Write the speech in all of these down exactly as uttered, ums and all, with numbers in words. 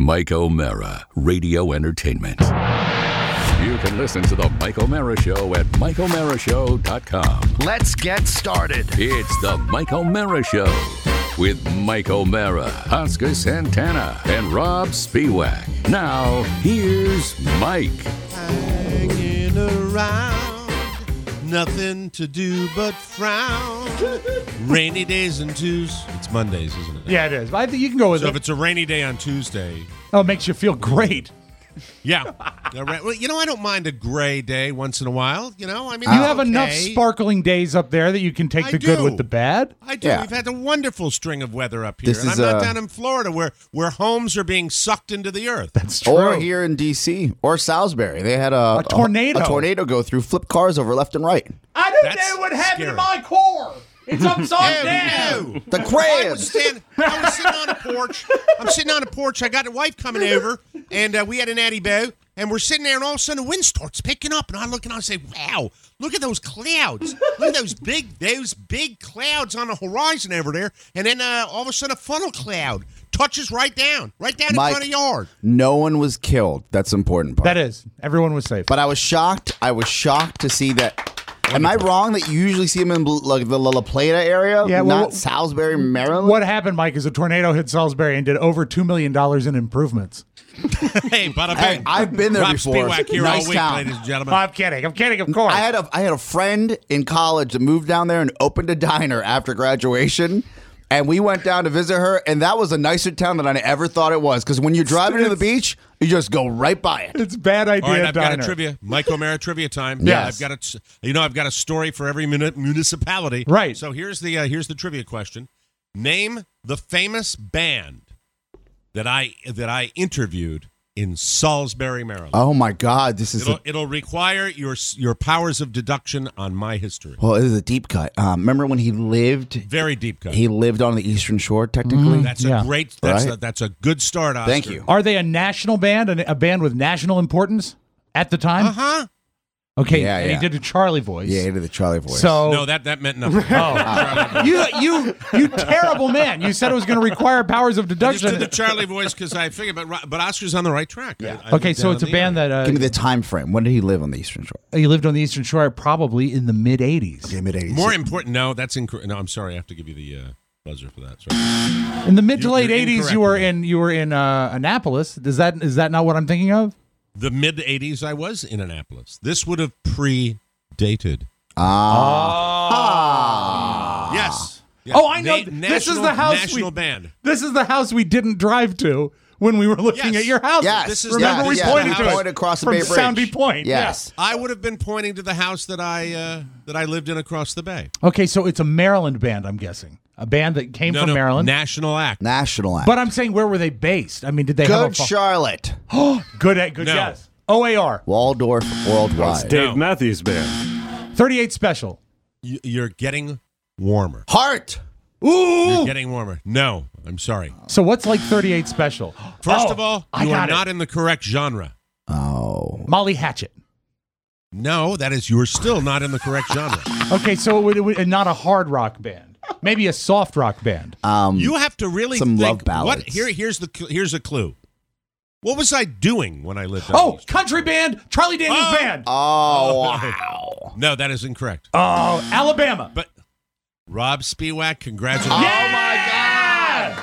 Mike O'Mara, Radio Entertainment. You can listen to the Mike O'Mara Show at mike o'mara show dot com. Let's get started. It's the Mike O'Mara Show with Mike O'Mara, Oscar Santana, and Rob Spiewak. Now, here's Mike. Hanging around, nothing to do but frown. Rainy days and Tuesdays. It's Mondays, isn't it? Yeah, it is. I think you can go with So it. if it's a rainy day on Tuesday, Oh, it makes you feel great. yeah. All right. Well, you know, I don't mind a gray day once in a while. You know, I mean, You it's have okay. enough sparkling days up there that you can take I the good do. with the bad. I do. Yeah. We've had a wonderful string of weather up here. This and is, I'm not uh, down in Florida where, where homes are being sucked into the earth. That's true. Or here in D C or Salisbury, they had a, A tornado. A, tornado go through, flip cars over left and right. I knew That's that would happen scary. to my core. It's upside Oh, down. no. The I was, crabs. stand, I was sitting on a porch. I'm sitting on a porch. I got a wife coming over, and uh, we had an Natty Bow, and we're sitting there, and all of a sudden the wind starts picking up, and I look and I say, "Wow, look at those clouds! Look at those big, those big clouds on the horizon over there." And then uh, all of a sudden, a funnel cloud touches right down, right down Mike, in front of the yard. No one was killed. That's the important part. That is. Everyone was safe. But I was shocked. I was shocked to see that. Am I wrong that you usually see them in like the La Plata area, Yeah, well, not Salisbury, Maryland? What happened, Mike, is a tornado hit Salisbury and did over two million dollars in improvements. Hey, bada Hey, bing. I've been there Rob before. Spiewak here Nice all week, town. ladies and gentlemen. I'm kidding. I'm kidding, of course. I had a I had a friend in college that moved down there and opened a diner after graduation. And we went down to visit her, and that was a nicer town than I ever thought it was. Because when you're driving to the beach, you just go right by it. It's a bad idea. All right, I've got diner. a trivia. Mike O'Mara trivia time. Yes. I've got a, you know, I've got a story for every muni- municipality. Right. So here's the uh, here's the trivia question. Name the famous band that I that I interviewed in Salisbury, Maryland. Oh my God, this is It'll a, it'll require your your powers of deduction on my history. well, this is a deep cut. Um, remember when he lived? Very deep cut. He lived on the Eastern Shore, technically. That's Yeah. a great. That's Right. a, that's a good start. Oscar. Thank you. Are they a national band, a a band with national importance at the time? Uh huh. Okay, Yeah, and yeah. he did a Charlie voice. Yeah, he did the Charlie voice. So No, that that meant nothing. Oh. you, you, you terrible man! You said it was going to require powers of I just deduction. did the Charlie voice because I figured, but but Oscar's on the right track. I- I Okay, lived so down it's a in the band area. that uh, give me the time frame. When did he live on the Eastern Shore? he lived on the Eastern Shore probably in the mid eighties. mid eighties. More important, no, that's incorrect. No, I'm sorry, I have to give you the uh, buzzer for that. Sorry. In the mid to You- late you're eighties, incorrect you were with that. in you were in uh, Annapolis. Is that is that not what I'm thinking of? The mid eighties, I was in Annapolis. This would have predated. Ah. Yes. Yes. Oh, I know. Na- This is national- the house National we- band. This is the house we didn't drive to when we were looking Yes. at your house. Yes. This is- Remember yes, we yes, pointed the to house it pointed across the from Bay Bridge. Soundy Point. Yes. I would have been pointing to the house that I uh, that I lived in across the bay. Yeah. Okay, so it's a Maryland band, I'm guessing. A band that came No, from no, Maryland. National act. National act. But I'm saying, where were they based? I mean, did they Good have a fu- Charlotte. good good No. guess? O A R Waldorf Worldwide. No. Dave Matthews Band. thirty-eight Special. You- You're getting warmer. Heart. Ooh. You're getting warmer. No, I'm sorry. So what's like thirty-eight Special? First Oh, of all, I you are got it. not in the correct genre. Oh. Molly Hatchet. No, that is you're still not in the correct genre. Okay, so it would, it would, not a hard rock band. Maybe a soft rock band. Um, You have to really Some think love ballads. What here? Here's the cl- here's a clue. What was I doing when I lived? on Oh, East? country band, Charlie Daniels Oh. Band. oh, wow. No, that is incorrect. Oh, Alabama. But Rob Spiewak, congratulations. Yeah!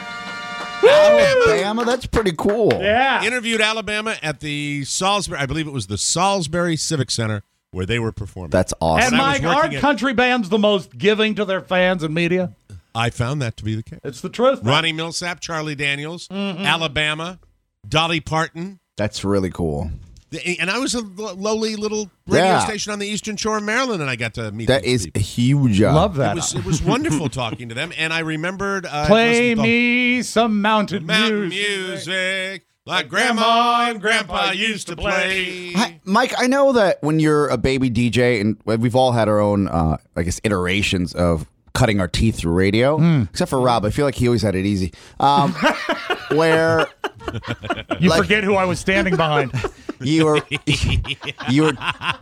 Alabama, that's pretty cool. Yeah. Interviewed Alabama at the Salisbury, I believe it was the Salisbury Civic Center where they were performing. That's awesome. And When I was Mike, working aren't at- country bands the most giving to their fans and media? I found that to be the case. It's the truth. man. Ronnie Millsap, Charlie Daniels, Mm-hmm. Alabama, Dolly Parton. That's really cool. The- And I was a lo- lowly little radio Yeah. station on the Eastern Shore of Maryland, and I got to meet That these is people. a huge. Uh, Love It that. was, it was wonderful talking to them, and I remembered uh, Play listened to me some mountain, mountain music. music like Grandma and Grandpa used to play. Hi, Mike, I know that when you're a baby D J, and we've all had our own, uh, I guess, iterations of cutting our teeth through radio, Hmm. except for Rob. I feel like he always had it easy. Um, where You Like- forget who I was standing behind. you were, you were,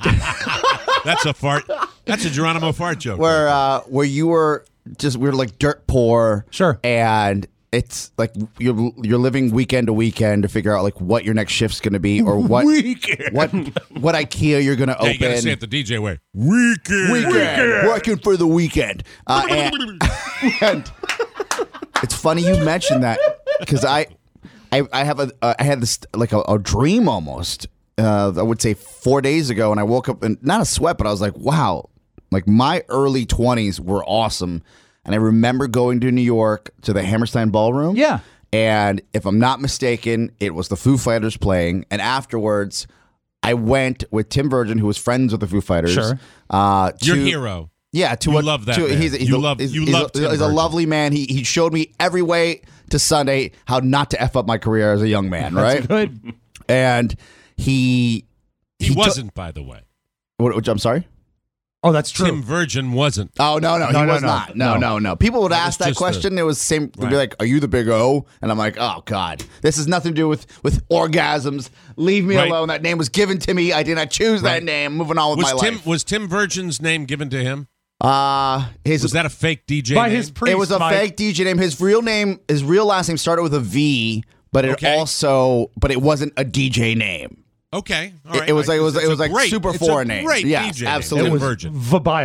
That's a fart. That's a Geronimo fart joke. where, uh, where you were just, we were like dirt poor. Sure. And it's like you're you're living weekend to weekend to figure out like what your next shift's going to be or what Weekend. what what IKEA you're going to Yeah, open. you gotta say it the D J way. Weekend. Weekend. Working for the weekend. Uh, and, and it's funny you mentioned that because I, I I have a uh, I had this like a, a dream almost. Uh, I would say four days ago, and I woke up and not a sweat, but I was like, wow, like my early twenties were awesome. And I remember going to New York to the Hammerstein Ballroom. Yeah. And if I'm not mistaken, it was the Foo Fighters playing. And afterwards, I went with Tim Virgin, who was friends with the Foo Fighters. Sure. Uh, to, Your hero. Yeah, to You a, love that to, man. He's, he's You a, love- he's, you he's love a, Tim he's a Virgin. lovely man. He he showed me every way to Sunday how not to F up my career as a young man, right? Good. And he He, took- wasn't, by the way. what, which, I'm sorry. Oh, that's true. Tim Virgin wasn't. Oh no no, No, he no, was no. not. No, No. no, no. People would That ask was that just question. It was same. They'd be Right. like, "Are you the big O?" And I'm like, "Oh God, this has nothing to do with with orgasms. Leave me Right. alone. That name was given to me. I did not choose Right. that name. Moving on with Was my Tim life." was Tim Virgin's name given to him? Uh his Was that a fake D J By name? his priest, it was a Mike. fake D J name. His real name, his real last name started with a V, but it Okay. also, but it wasn't a D J name. Okay, all It- right. it was right. like- it was- It's it a was like great- super it's foreign a name. Great Yes, D J name, absolutely. Tim It was- Virgin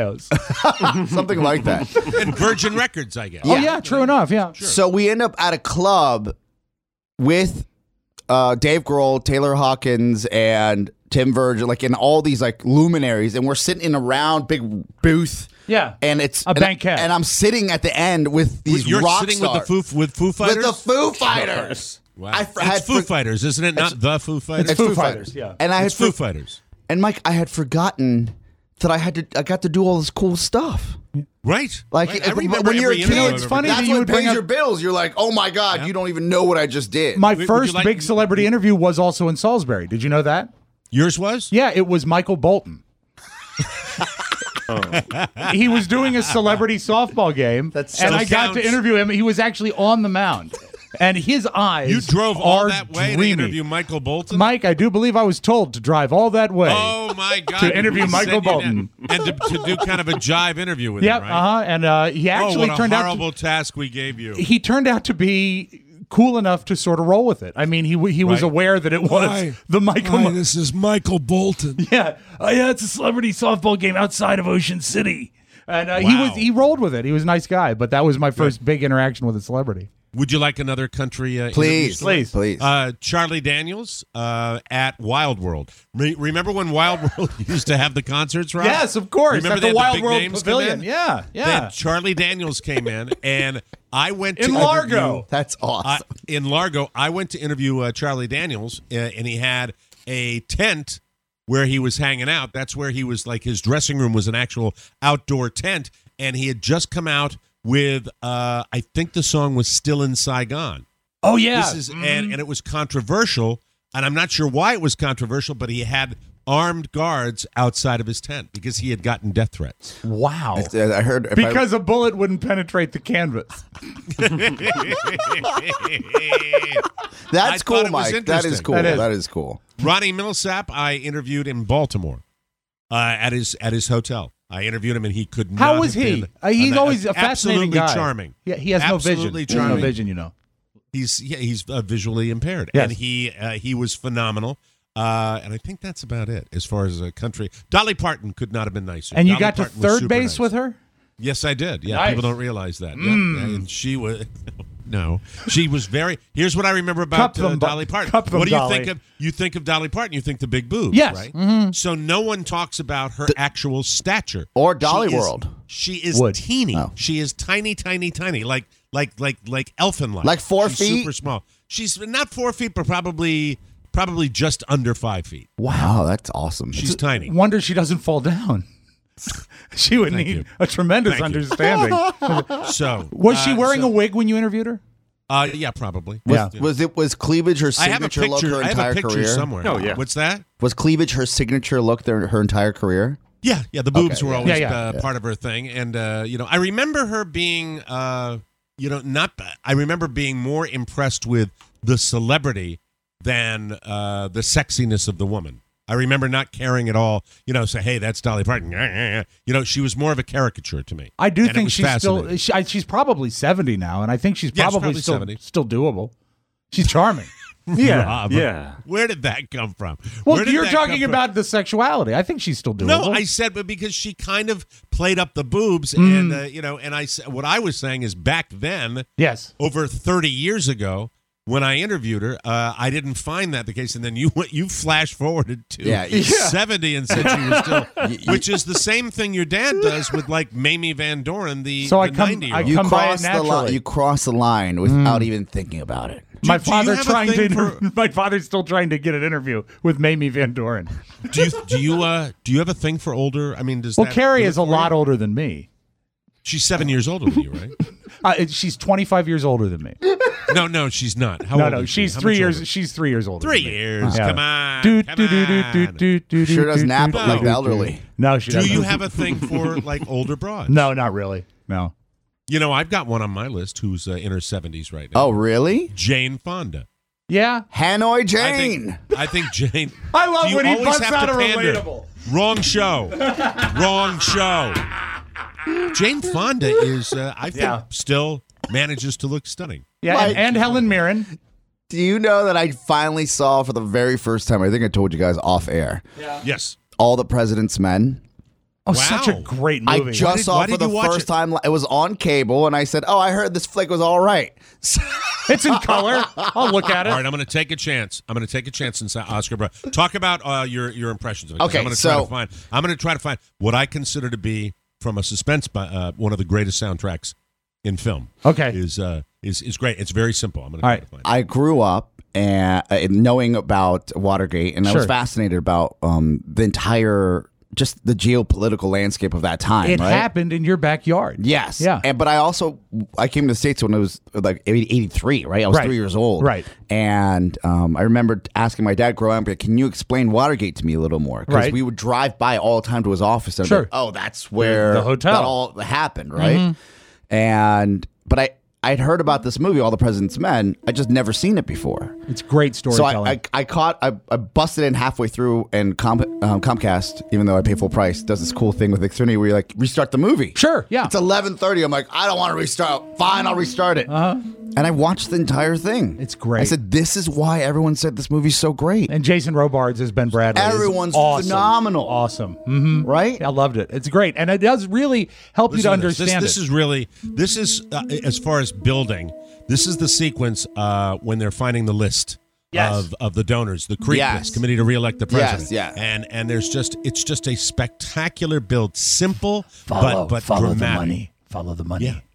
Vabios. Something like that. and Virgin Records, I guess. Oh, yeah, true enough. Yeah. So we end up at a club with uh, Dave Grohl, Taylor Hawkins, and Tim Virgin, like in all these like luminaries, and we're sitting in a round big booth. Yeah. And it's A and, banquet. and I'm sitting at the end with these You're rock sitting stars. with the Foo with Foo Fighters. with the Foo Fighters. Wow. I it's had Foo for- Fighters, isn't it? Not the Foo Fighters. It's Foo Fighters, yeah. And I had It's Foo for- Fighters. and Mike, I had forgotten that I had to. I got to do all this cool stuff. Right. Like right. it- I remember when you're a every kid, interview it's I've funny ever that's that you what would bring pays up- your bills. You're like, oh my god, you don't even know what I just did. My Would- would you first like- big celebrity interview was also in Salisbury. Did you know that? Yours was? Yeah, it was Michael Bolton. He was doing a celebrity softball game, That's and so I got sounds- to interview him. He was actually on the mound, and his eyes. You drove all are that way dreamy. to interview Michael Bolton? Mike, I do believe I was told to drive all that way. Oh, my God. To interview He Michael sent you Bolton. down- And to, to do kind of a jive interview with Yep, him, right? uh huh. And uh, he Oh, actually what a turned out. horrible To, task we gave you. he turned out to be cool enough to sort of roll with it. I mean, he w- he was Right. aware that it was Hi. the Michael. Hi, this is Michael Bolton. Yeah, oh, yeah, it's a celebrity softball game outside of Ocean City, and uh, he Wow. was he rolled with it. He was a nice guy, but that was my first big interaction with a celebrity. Would you like another country uh, please, interview story? Please. please. Uh, Charlie Daniels uh, at Wild World. Re- remember when Wild World used to have the concerts, Rob? Yes, of course, Remember at they the had Wild big World names come Pavilion. in? Yeah, Then yeah. Charlie Daniels came in, and I went to In Largo. interview- That's awesome. I- in Largo, I went to interview uh, Charlie Daniels, uh, and he had a tent where he was hanging out. That's where he was, like, his dressing room was an actual outdoor tent, and he had just come out with, uh, I think the song was Still in Saigon. Oh yeah, This is and, and it was controversial, and I'm not sure why it was controversial, but he had armed guards outside of his tent because he had gotten death threats. wow. I heard if I- Because a bullet wouldn't penetrate the canvas. that's I cool, thought it was Mike. That is interesting. cool. That is. That is cool. Ronnie Millsap, I interviewed in Baltimore uh, at his at his hotel. I interviewed him, and he could not. How was have he? been Uh, he's an- always a fascinating absolutely guy. charming. Yeah, he has no vision. Absolutely He has no charming. vision, you know. He's yeah, he's uh, visually impaired, Yes. and he uh, he was phenomenal. Uh, and I think that's about it as far as a country. Dolly Parton could not have been nicer. And you Dolly got to Parton was third super base nice. with her? Yes, I did. Yeah, Nice. people don't realize that. Mm. Yeah, and she was no, she was very. Here's what I remember Cup about uh, them, Bo- Dolly Parton. cup them, what do you Dolly. think of? You think of Dolly Parton, you think the big boobs, Yes. right? Mhm. So no one talks about her actual stature Or Dolly She is- World. She is Would. teeny. Oh. She is tiny, tiny, tiny, like like like like elfin-like. Like four She's feet? super small. She's not four feet, but probably probably just under five feet. Wow, that's awesome. She's tiny. Wonder she doesn't fall down. She would Thank need you. a tremendous Thank you. understanding. So Was she uh, wearing so- a wig when you interviewed her? Uh, yeah, probably. was, was it was cleavage her I have a signature look picture. her I have entire a picture career? somewhere. Oh, yeah. What's that? Was cleavage her signature look their, her entire career? Yeah, yeah. The boobs Okay, were yeah. always Yeah, yeah. uh, part of her thing, and uh, you know, I remember her being, uh, you know, not. I remember being more impressed with the celebrity than uh, the sexiness of the woman. I remember not caring at all. You know, say, hey, that's Dolly Parton. You know, she was more of a caricature to me. I do And it think was she's still. fascinating. She, I, she's probably seventy now, and I think she's Yeah, she's probably, probably still seventy. still doable. She's charming. Yeah, Rob, yeah. Where did that come from? Well, Where did you're that come talking from? about the sexuality. I think she's still doable. No, I said, but because she kind of played up the boobs, Mm. and uh, you know, and I s- what I was saying is back then, yes. over thirty years ago, when I interviewed her, uh, I didn't find that the case, and then you went, you flash forwarded to Yeah, yeah. seventy and said she was still, which is the same thing your dad does with like Mamie Van Doren, the So I the come- ninety-year-old. I You come by it cross the line. naturally. You cross the line without even thinking about it. My do you father have a trying to. thing inter- for- my father's still trying to get an interview with Mamie Van Doren. Do you do you uh do you have a thing for older? I mean, does Well, that Carrie do it is a for lot you? older than me. She's seven years older than you, right? Uh, it- she's twenty-five years older than me. No, no, she's not. How no, old no, is she? she's How three much years. older? She's three years older. Three than me. years. Yeah. Come on. Do, come do, do, do, on. do, do, do, Sure do, doesn't do, apple do, like do, the do. elderly. No, she Do doesn't. you have a thing for like older broads? No, not really. No. You know, I've got one on my list who's uh, in her seventies right now. Oh, really? Jane Fonda. Yeah. Hanoi I Jane. think, I think Jane. I love Do you when he always busts have out to a pander? relatable. Wrong show. Wrong show. Jane Fonda is, uh, I think, Yeah. still manages to look stunning. Yeah, Mike. and, and Helen Mirren. Do you know that I finally saw for the very first time? I think I told you guys off air. Yes. All the President's Men. Oh, Wow. such a great I movie. just did- saw why it for did the you watch first it? time. It was on cable, and I said, "Oh, I heard this flick was all right." It's in color. I'll look at it. All right, I'm going to take a chance. I'm going to take a chance and say Oscar. Bro- Talk about uh, your your impressions of it. 'cause Okay, I'm going to try so- to find. I'm going to try to find what I consider to be from a suspense, bu- uh, one of the greatest soundtracks in film. Okay. is uh, is is great. It's very simple. I'm going to All try right. to find. it. I grew up and uh, knowing about Watergate, and I was Sure. fascinated about um, the entire, just the geopolitical landscape of that time. It right? happened in your backyard. Yes. Yeah. And but I also I came to the States when I was like eighty-three, right? I was Right. three years old. Right. And um, I remember asking my dad growing up, can you explain Watergate to me a little more? Because Right. we would drive by all the time to his office and I'd be Sure. like, oh, that's where The hotel. that all happened, right? Mm-hmm. And but I I'd heard about this movie, All the President's Men. I just never seen it before. It's great So storytelling. I, I, I caught, I, I busted in halfway through, and Com, um, Comcast, even though I pay full price, does this cool thing with Xfinity where you like restart the movie. Sure, yeah. It's eleven thirty. I'm like, I don't want to restart. Fine, I'll restart it. Uh-huh. And I watched the entire thing. It's great. I said, this is why everyone said this movie's so great. and Jason Robards as Ben Bradley. is Everyone's awesome. phenomenal. Awesome. hmm Right? I loved it. It's great. And it does really help you to Listen to this. understand This, this it. is really this is uh, as far as building. This is the sequence uh, when they're finding the list Yes. of, of the donors, the CREEP Yes. list, committee to reelect the president. Yes, yeah. And and there's just it's just a spectacular build, simple follow, but but follow dramatic. the money. Follow the money. Yeah.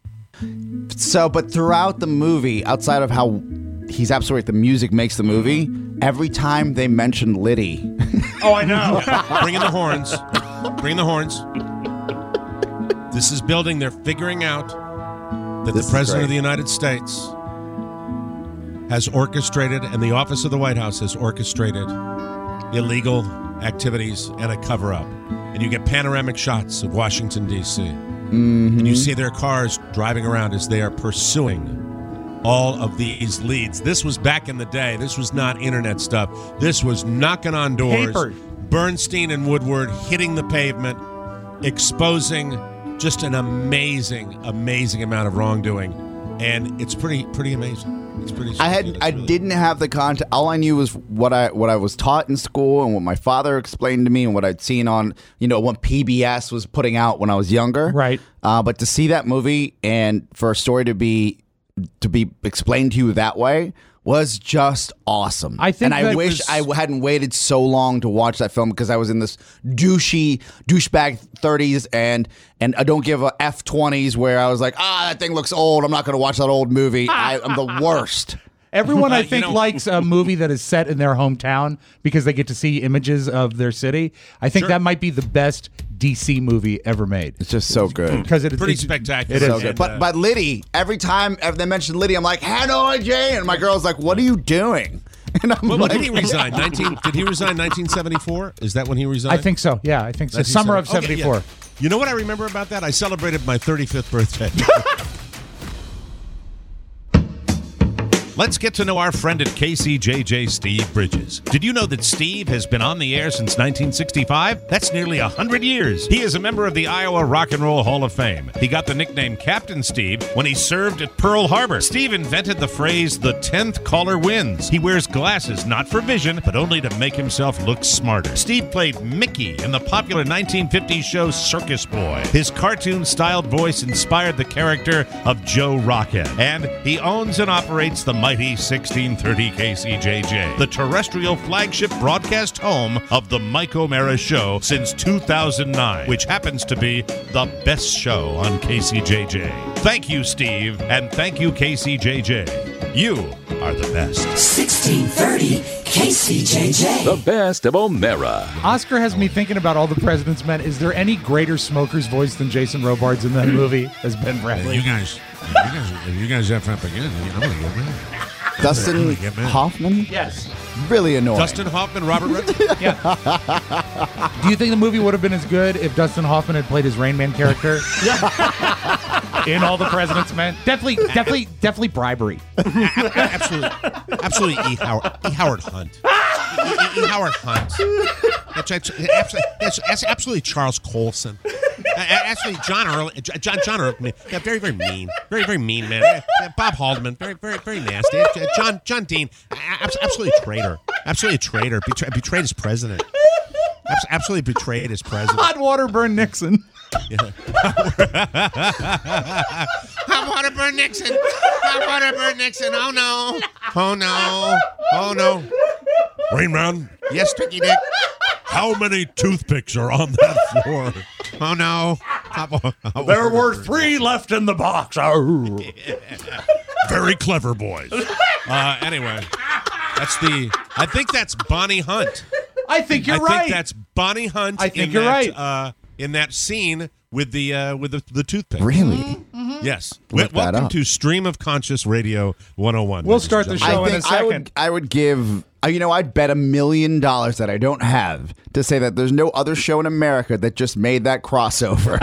So, but throughout the movie, outside of how he's absolutely right, the music makes the movie, every time they mention Liddy, Oh, I know. Bring in the horns. Bring in the horns. This is building. They're figuring out that This the is President great. of the United States has orchestrated, and the office of the White House has orchestrated illegal activities and a cover-up. And you get panoramic shots of Washington, D C Mm-hmm. And you see their cars driving around as they are pursuing all of these leads. This was back in the day. This was not internet stuff. This was knocking on doors. Paper. Bernstein and Woodward hitting the pavement, exposing just an amazing, amazing amount of wrongdoing. And it's pretty pretty amazing. It's pretty I had it's I really- didn't have the content. All I knew was what I what I was taught in school and what my father explained to me and what I'd seen on, you know, what P B S was putting out when I was younger. Right. Uh, but to see that movie and for a story to be to be explained to you that way was just awesome. I think and I that wish was- I hadn't waited so long to watch that film because I was in this douchey douchebag thirties and and I don't give a F twenties where I was like, ah, that thing looks old. I'm not going to watch that old movie. I, I'm the worst. Everyone, Uh, I you think, know- likes a movie that is set in their hometown because they get to see images of their city. I think Sure. that might be the best D C movie ever made. It's just so good. Because it, Pretty it's, spectacular. It is. So good. And, But uh, but Liddy, every time if they mention Liddy, I'm like, Hanoi Jane, and my girl's like, what are you doing? And I'm Well, when like, did he resign? Nineteen? Did he resign? Nineteen seventy-four? Is that when he resigned? I think so. Yeah, I think so. nineteen Summer of seventy. Okay, yeah. seventy-four. You know what I remember about that? I celebrated my thirty-fifth birthday. Let's get to know our friend at K C J J, Steve Bridges. Did you know that Steve has been on the air since nineteen sixty-five? That's nearly one hundred years. He is a member of the Iowa Rock and Roll Hall of Fame. He got the nickname Captain Steve when he served at Pearl Harbor. Steve invented the phrase, the tenth caller wins. He wears glasses not for vision, but only to make himself look smarter. Steve played Mickey in the popular nineteen fifties show Circus Boy. His cartoon-styled voice inspired the character of Joe Rockhead. And he owns and operates the mighty sixteen thirty K C J J, the terrestrial flagship broadcast home of the Mike O'Mara Show since two thousand nine, which happens to be the best show on K C J J. Thank you, Steve, and thank you, K C J J. You are the best. sixteen thirty K C J J. The best of O'Mara. Oscar has me thinking about All the President's Men. Is there any greater smoker's voice than Jason Robards in that movie as Ben Bradley? You guys, you guys, if you guys F up again, I'm gonna get mad. Dustin Get mad. Hoffman? Yes. Really annoying. Dustin Hoffman, Robert Redford. Do you think the movie would have been as good if Dustin Hoffman had played his Rain Man character in All the President's Men? Definitely, definitely, definitely bribery. Absolutely, absolutely. E. Howard, E. Howard Hunt. E. E. Howard Hunt. That's, that's, absolutely, that's, that's absolutely Charles Colson. Actually, John Early, John John Early, yeah, very very mean, very very mean man. Yeah, Bob Haldeman, very very very nasty. John John Dean, absolutely a traitor, absolutely a traitor. Betray, betrayed his president. Absolutely betrayed his president. Hot water burn Nixon. Yeah. Hot water burn Nixon. Hot water burn Nixon. Oh no. Oh no. Oh no. Rain Man, Yes, Tricky Dick. how many toothpicks are on that floor? Oh no. Hot wa- hot There water were burn. three left in the box. Oh. Very clever boys. Uh, anyway, that's the. I think that's Bonnie Hunt. I think you're I right. think that's Bonnie Hunt. I think in you're that, right. Uh, in that scene with the uh, with the, the toothpick. Really? Yes. Look W- that welcome up. to Stream of Conscious Radio one oh one. We'll ladies start and the gentlemen. show I in a think I would, second. I would give, uh, you know, I'd bet a million dollars that I don't have to say that there's no other show in America that just made that crossover.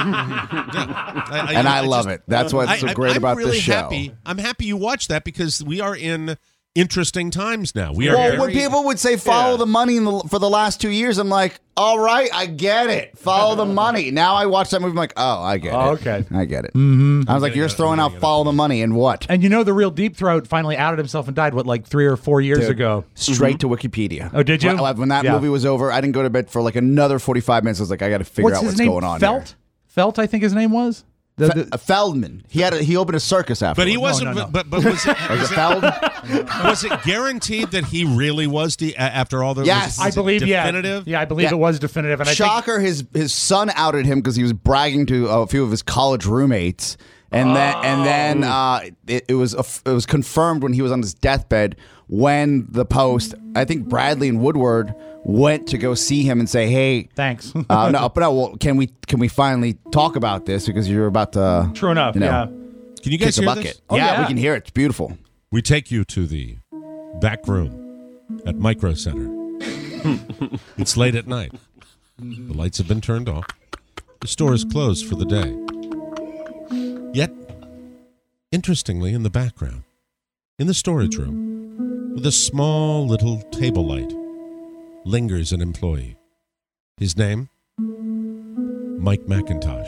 I, and I, I love just- it. That's what's so I- great I'm about really this show. Happy. I'm happy you watched that because we are in interesting times now. We are Well, very, when people would say follow Yeah. the money in the, for the last two years, I'm like, all right, I get it. Follow the money. Now I watch that movie, I'm like, oh, I get Oh, it. okay. I get it. Mm-hmm. I was like, you're just throwing out follow the money and what? And you know, the real Deep Throat finally outed himself and died, what, like three or four years Dude, ago? Straight to Wikipedia. Oh, did you? When, when that Yeah. movie was over, I didn't go to bed for like another forty-five minutes. I was like, I got to figure What's out his what's name? going on Felt? here. Felt, I think his name was? The, Fe- the- uh, Feldman. He had a, he opened a circus after. But he wasn't. no, no. But, but was it, Was was, it it, Feld? was it guaranteed that he really was the, after all the? Yes. was, I was it believe, definitive? yeah. Yeah, I believe Yeah. it was definitive. And I think Shocker, his his son outed him because he was bragging to a few of his college roommates, and then and then uh, it, it was a, it was confirmed when he was on his deathbed when the Post, I think Bradley and Woodward went to go see him and say, hey, thanks. uh, no, but no, well, can we can we finally talk about this because you're about to True enough, you know, yeah. Can you kick guys the hear bucket? this? Oh, yeah, yeah. we can hear it. It's beautiful. We take you to the back room at Micro Center. It's late at night. The lights have been turned off. The store is closed for the day. Yet, interestingly, in the background, in the storage room, with a small little table light, lingers an employee. His name? Mike McIntosh.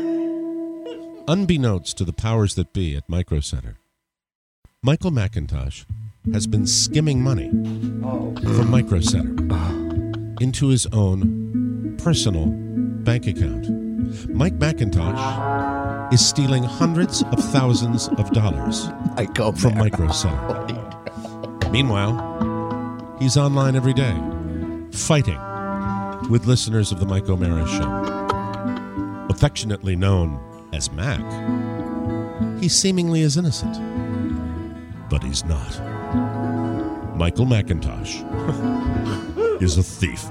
Unbeknownst to the powers that be at Micro Center, Michael McIntosh has been skimming money from Micro Center into his own personal bank account. Mike McIntosh is stealing hundreds of thousands of dollars I go from there. Micro Center. Meanwhile, he's online every day, fighting with listeners of the Mike O'Mara Show. Affectionately known as Mac, he seemingly is innocent, but he's not. Michael McIntosh is a thief.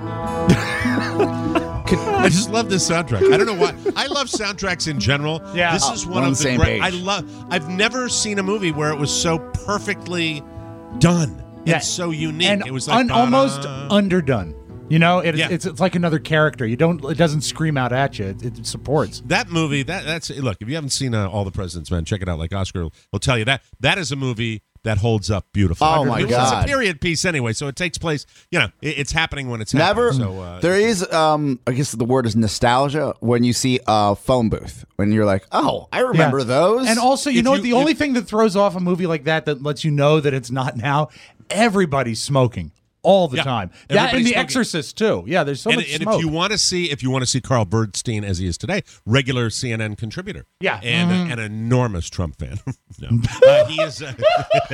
I just love this soundtrack. I don't know why. I love soundtracks in general. Yeah. This Oh, is we're one on of the the same great. page. I love. I've never seen a movie where it was so perfectly done Yeah. and so unique. And it was like un- almost ba-da. underdone. You know, it, Yeah. it's it's like another character. You don't. It doesn't scream out at you. It, it supports. That movie, that that's look. If you haven't seen uh, All the President's Men, check it out. Like Oscar will tell you, that that is a movie that holds up beautifully. Oh, my It was God. a period piece anyway, so it takes place. You know, it, it's happening when it's Never. happening. So uh, there is, um, I guess the word is nostalgia when you see a phone booth. When you're like, oh, I remember Yeah. those. And also, you If know, you- the if- only thing that throws off a movie like that that lets you know that it's not now, everybody's smoking all the Yeah, time. That and everybody's The smoking. Exorcist too. Yeah, there's so and, much and smoke. if you want to see, if you want to see Carl Bernstein as he is today, regular C N N contributor, Yeah. and Mhm. an enormous Trump fan. no, uh, he is. Uh,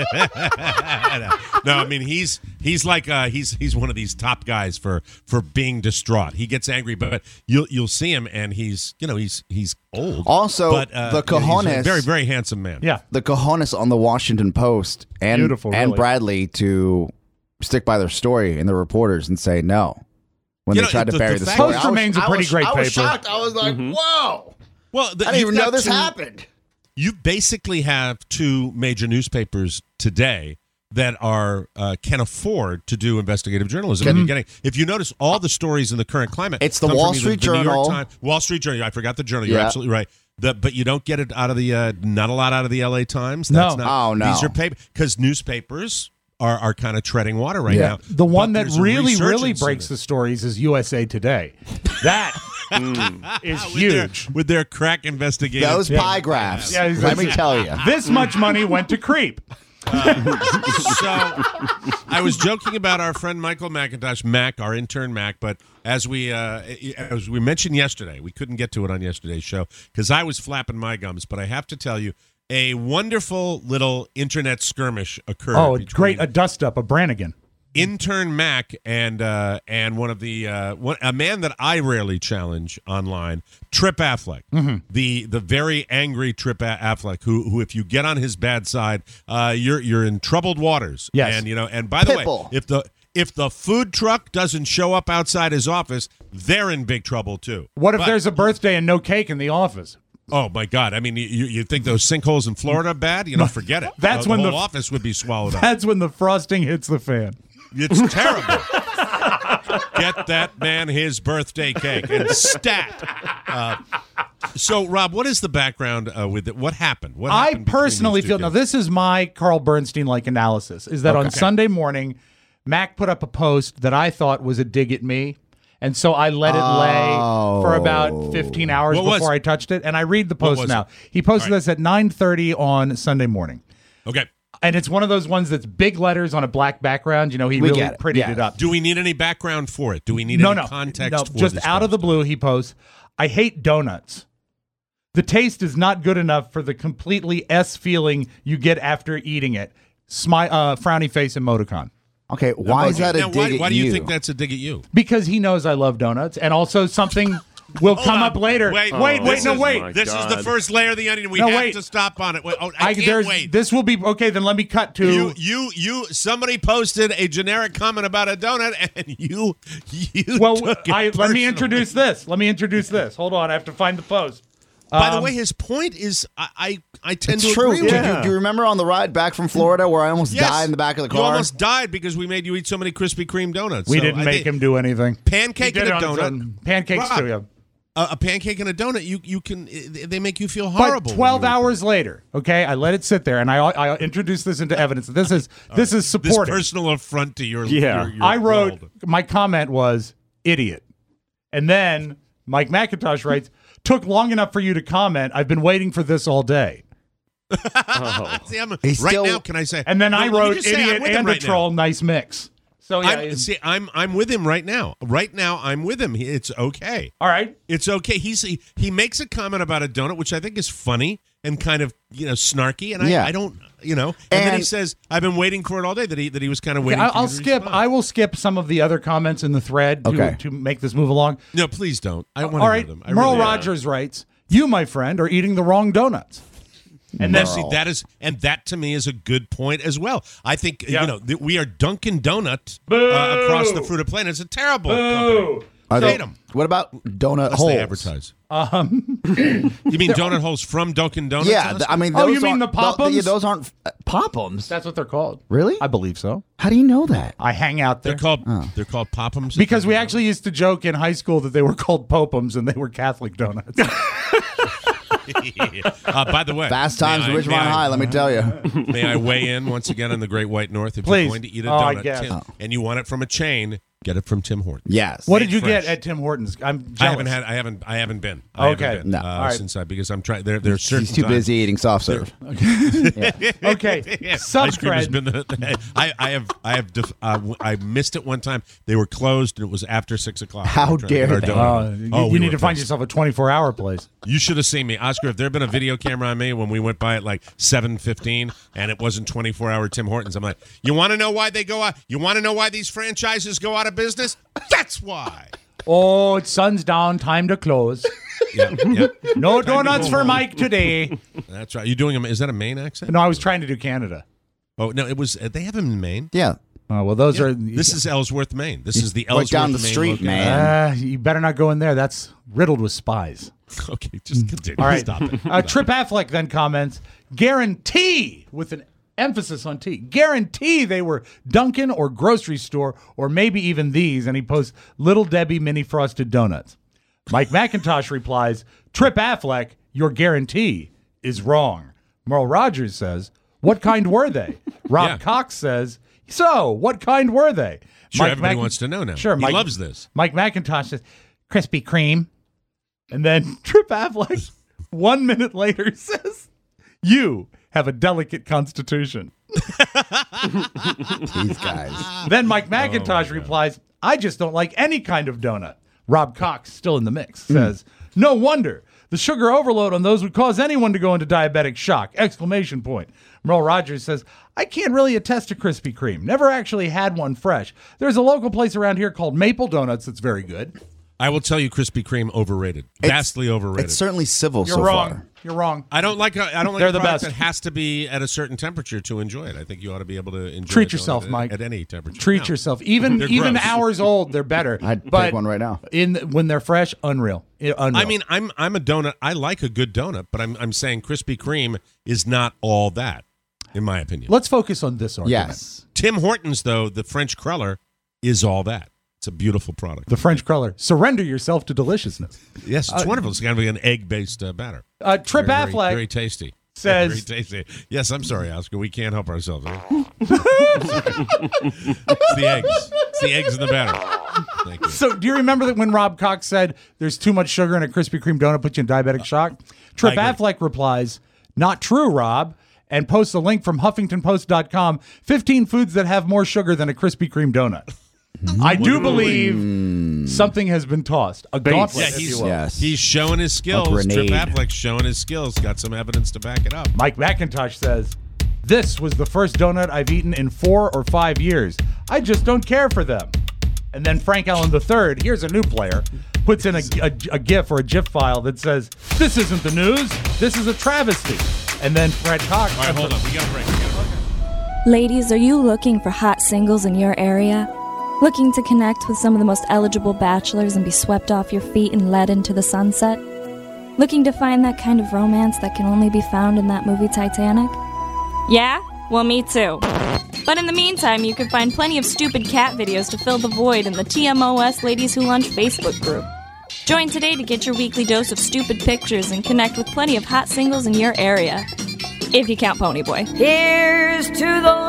no, I mean he's he's like uh, he's he's one of these top guys for for being distraught. He gets angry, but you'll you'll see him, and he's you know he's he's old. Also, but, uh, the you know, he's a cojones- very very handsome man. yeah. the cojones on the Washington Post and Beautiful, and really. Bradley to stick by their story and the reporters and say no when You they know, tried to the- bury the the, fact- story. Post I was- remains a I pretty was- great I was paper. shocked. I was like, whoa! Well, the, I didn't you've even know got this two- happened. You basically have two major newspapers today that are uh, can afford to do investigative journalism. And you're getting, if you notice, all the stories in the current climate. It's the come Wall from Street either the New York Journal. Times- Wall Street Journal. I forgot the Journal. You're Yeah. absolutely right. The, but you don't get it out of the uh, not a lot out of the L A Times. No. That's not, Oh, no. These are paper because newspapers are are kind of treading water right Yeah. now. The one But that there's a really, really resurgence in breaks it. the stories is U S A Today. That is with their, huge. with their crack investigative. Those Yeah. pie graphs. Yeah, let me tell you. This much money went to Creep. So I was joking about our friend Michael McIntosh, Mac, our intern Mac, but as we uh, as we mentioned yesterday, we couldn't get to it on yesterday's show because I was flapping my gums. But I have to tell you, a wonderful little internet skirmish occurred. Oh, it's between great. A dust up, a Brannigan. intern Mac and uh, and one of the uh, one, a man that I rarely challenge online, Trip Affleck, Mm-hmm. the the very angry Trip A- Affleck, who who if you get on his bad side, uh, you're you're in troubled waters. Yes. And you know, and by the Pitbull. way, if the if the food truck doesn't show up outside his office, they're in big trouble too. What if But- there's a birthday and no cake in the office? Oh my God! I mean, you, you think those sinkholes in Florida are bad? You know, forget it. That's the, when the the- whole office would be swallowed up. That's when the frosting hits the fan. It's terrible. Get that man his birthday cake and stat. Uh, so, Rob, what is the background uh, with it? What happened? What I happened between personally these two feel now kids? this is my Carl Bernstein like analysis is that on Sunday morning, Mac put up a post that I thought was a dig at me. And so I let it lay for about fifteen hours What was- before I touched it. And I read the post was now. it? He posted All right. this at nine thirty on Sunday morning. Okay. And it's one of those ones that's big letters on a black background. You know, he We really get it. prettied Yeah. it up. Do we need any background for it? Do we need no, any no, context no, for just this out of the post? blue, he posts, I hate donuts. The taste is not good enough for the completely S feeling you get after eating it. Smi- uh, frowny face emoticon. Okay, why is that a Now, dig why, at why do you you? think that's a dig at you? Because he knows I love donuts. And also something will Hold come on. up later. Wait, wait, this wait, no, is- wait. my This is the God. first layer of the onion. We No, have wait. to stop on it. Wait, oh, I, I, can't there's, wait. This will be, okay, then let me cut to. You, you, you. Somebody posted a generic comment about a donut, and you, you. well, took it I, let me personally. introduce this. Let me introduce this. Hold on. I have to find the post. By the Um, way, his point is, I, I, I tend It's to true. agree with Do, you. you, do you remember on the ride back from Florida where I almost Yes. died in the back of the You car? almost died because we made you eat so many Krispy Kreme donuts. we So didn't I make think him do anything. pancake He did and a it on his donut. own. Pancakes Rob, too, yeah. A, a pancake and a donut. You, you can. They make you feel horrible. But when twelve you eat them. hours later, okay, I let it sit there, and I I introduced this into evidence. This is this is This supported. personal affront to your. Yeah. your, your I wrote world. my comment was idiot, and then Mike McIntosh writes, "Took long enough for you to comment. I've been waiting for this all day." See, I'm, He's right still- now, can I say? And then No, I let me wrote just say I'm idiot with him and a right now. troll. Nice mix. So yeah, I'm, it's- see, I'm I'm with him right now. Right now, I'm with him. He- It's okay. all right. It's okay. He's he, he makes a comment about a donut, which I think is funny and kind of you know snarky, and I, Yeah. I don't you know. And, then he And- says, "I've been waiting for it all day." That he that he was kind of waiting. Okay, for I'll you to skip. respond. I will skip some of the other comments in the thread to, Okay. to make this move along. No, please don't. I don't want All to right. hear them. I Merle really- Rogers writes, "You, my friend, are eating the wrong donuts." And then Now, see, that is, and that to me is a good point as well. I think Yeah. you know that we are Dunkin' Donut uh, Boo! across the fruit of planet. It's a terrible company. Are Hate they, 'em. what about donut Unless holes? they advertise. Um, you mean donut holes from Dunkin' Donuts? Yeah, Oscar? th- I mean, Oh, those you mean aren't- the tho- Pop'ems? yeah, those aren't uh, Pop'ems. that's what they're called. Really? I believe so. How do you know that? I hang out there. they're called they're called Pop'ems Because we actually used to joke in high school that they were called Popums and they were Catholic donuts. uh, by the way, Fast times may at I- Ridgemont may I- High, let me tell you. May I weigh in once again in the Great White North? If Please. you're going to eat a Oh, I donut, guess. Tim, and you want it from a chain, get it from Tim Hortons. Yes. What Made did you fresh. get at Tim Hortons? I'm jealous. I haven't had. I haven't. I haven't been. I Okay. haven't been, No. uh, All right. since I because I'm trying. There, there are certain He's too times- busy eating soft serve. Okay. Yeah, ice cream has Subthread. been the. I, I have. I have. Def, uh, I missed it one time. They were closed, and it was after six o'clock. How We were trying to dare get our they. donut. Uh, you Oh, you we need were to find pissed. yourself a twenty-four hour place. You should have seen me, Oscar. If there had been a video camera on me when we went by at like seven fifteen and it wasn't twenty-four hour Tim Hortons, I'm like, you want to know why they go out? You want to know why these franchises go out of business? That's why. Oh, it's sun's down. Time to close. Yeah, yeah. No donuts for Mike today. That's right. You doing a? Is that a Maine accent? No, I was trying to do Canada. Oh no, it was. Uh, they have them in Maine. Yeah. Oh, well, those Yeah. are. This is Ellsworth, Maine. This is the Right Ellsworth down the Maine street, location. man. Uh, you better not go in there. That's riddled with spies. Okay, just continue. All right. Stop it. Uh, Trip Affleck then comments, guarantee, with an emphasis on T, guarantee they were Dunkin' or grocery store or maybe even these. And he posts Little Debbie mini frosted donuts. Mike McIntosh replies, Trip Affleck, your guarantee is wrong. Merle Rogers says, what kind were they? Rob Yeah. Cox says, so what kind were they? Sure, Mike everybody Mac- wants to know now. Sure, he Mike loves this. Mike McIntosh says, Krispy Kreme. And then Trip Affleck, one minute later, says, you have a delicate constitution. These guys. Then Mike McIntosh replies, I just don't like any kind of donut. Rob Cox, still in the mix, says, no wonder. The sugar overload on those would cause anyone to go into diabetic shock! Exclamation point. Merle Rogers says, I can't really attest to Krispy Kreme. Never actually had one fresh. There's a local place around here called Maple Donuts that's very good. I will tell you, Krispy Kreme overrated, It's- vastly overrated. It's certainly civil You're so wrong. far. You're wrong. I don't like. I don't like They're a the product best. that has to be at a certain temperature to enjoy it. I think you ought to be able to enjoy. Treat a donut yourself, at, Mike. At any temperature. Treat No. yourself. Even They're even gross. hours old, they're better. I'd take but one right now. In when they're fresh, unreal. I- unreal. I mean, I'm I'm a donut. I like a good donut, but I'm I'm saying Krispy Kreme is not all that, in my opinion. let's focus on this argument. Yes. Tim Hortons, though, the French cruller, is all that. It's a beautiful product. The French cruller. Surrender yourself to deliciousness. Yes, it's wonderful. It's going to be an egg-based uh, batter. Uh, Trip Very, very, Affleck very tasty. says- very tasty. Yes, I'm sorry, Oscar. We can't help ourselves. it's the eggs. It's the eggs in the batter. Thank you. So, do you remember that when Rob Cox said there's too much sugar in a Krispy Kreme donut puts you in diabetic shock? Trip I agree. Affleck replies, not true, Rob, and posts a link from Huffington Post dot com, fifteen foods that have more sugar than a Krispy Kreme donut. I do believe something has been tossed. A gauntlet, Yeah, if he's, you will. Yes. he's showing his skills. Trip grenade. Affleck's showing his skills. Got some evidence to back it up. Mike McIntosh says, this was the first donut I've eaten in four or five years. I just don't care for them. And then Frank Allen the third, here's a new player, puts in a, a, a GIF or a GIF file that says, this isn't the news, this is a travesty. And then Fred Cox. All right, hold on. We got a break. We got a break. Ladies, are you looking for hot singles in your area? Looking to connect with some of the most eligible bachelors and be swept off your feet and led into the sunset? Looking to find that kind of romance that can only be found in that movie Titanic? Yeah? Well, me too. But in the meantime, you can find plenty of stupid cat videos to fill the void in the T M O S Ladies Who Lunch Facebook group. Join today to get your weekly dose of stupid pictures and connect with plenty of hot singles in your area. If you count Ponyboy. Here's to the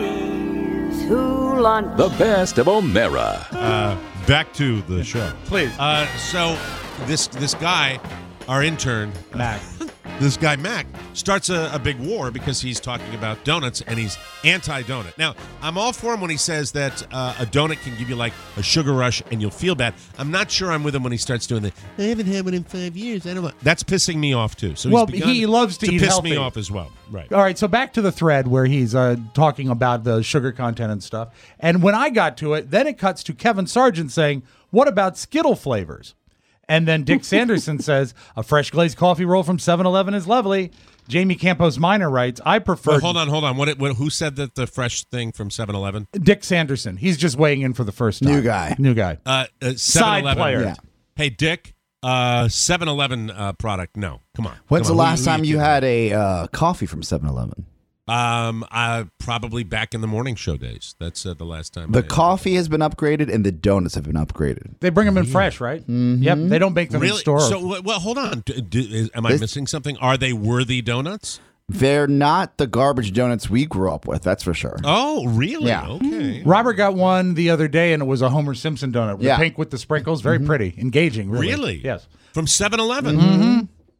ladies who lunch. The best of O'Mara. Uh, back to the show. Please. Uh, so this this guy, our intern, Mac. this guy Mac, starts a, a big war because he's talking about donuts and he's anti-donut. Now, I'm all for him when he says that uh, a donut can give you like a sugar rush and you'll feel bad. I'm not sure I'm with him when he starts doing the, I haven't had one in five years. I don't know. That's pissing me off too. So Well, he's begun he loves to eat piss healthy. me off as well. Right. All right, so back to the thread where he's uh, talking about the sugar content and stuff. And when I got to it, then it cuts to Kevin Sargent saying, what about Skittle flavors? And then Dick Sanderson says, a fresh glazed coffee roll from seven eleven is lovely. Jamie Campos Minor writes, I prefer... Well, hold on, hold on. What, what? Who said that the fresh thing from seven eleven? Dick Sanderson. He's just weighing in for the first time. New guy. New guy. Uh, uh, Side seven eleven. player. Yeah. Hey, Dick, uh, seven eleven uh, product, no. Come on. When's Come the on. Who- last who time you kidding? had a uh, coffee from seven eleven? Um, uh, probably back in the morning show days. That's uh, the last time. The I coffee has been upgraded and the donuts have been upgraded. They bring them in fresh, right? Mm-hmm. Yep. They don't make them really? in store. So, well, hold on. D- d- is, am I This- missing something? Are they worthy donuts? They're not the garbage donuts we grew up with, that's for sure. Oh, really? Yeah. Okay. Robert got one the other day, and it was a Homer Simpson donut. The Yeah. pink with the sprinkles. Very pretty. Engaging, really. Really? Yes. From seven eleven. Mm-hmm.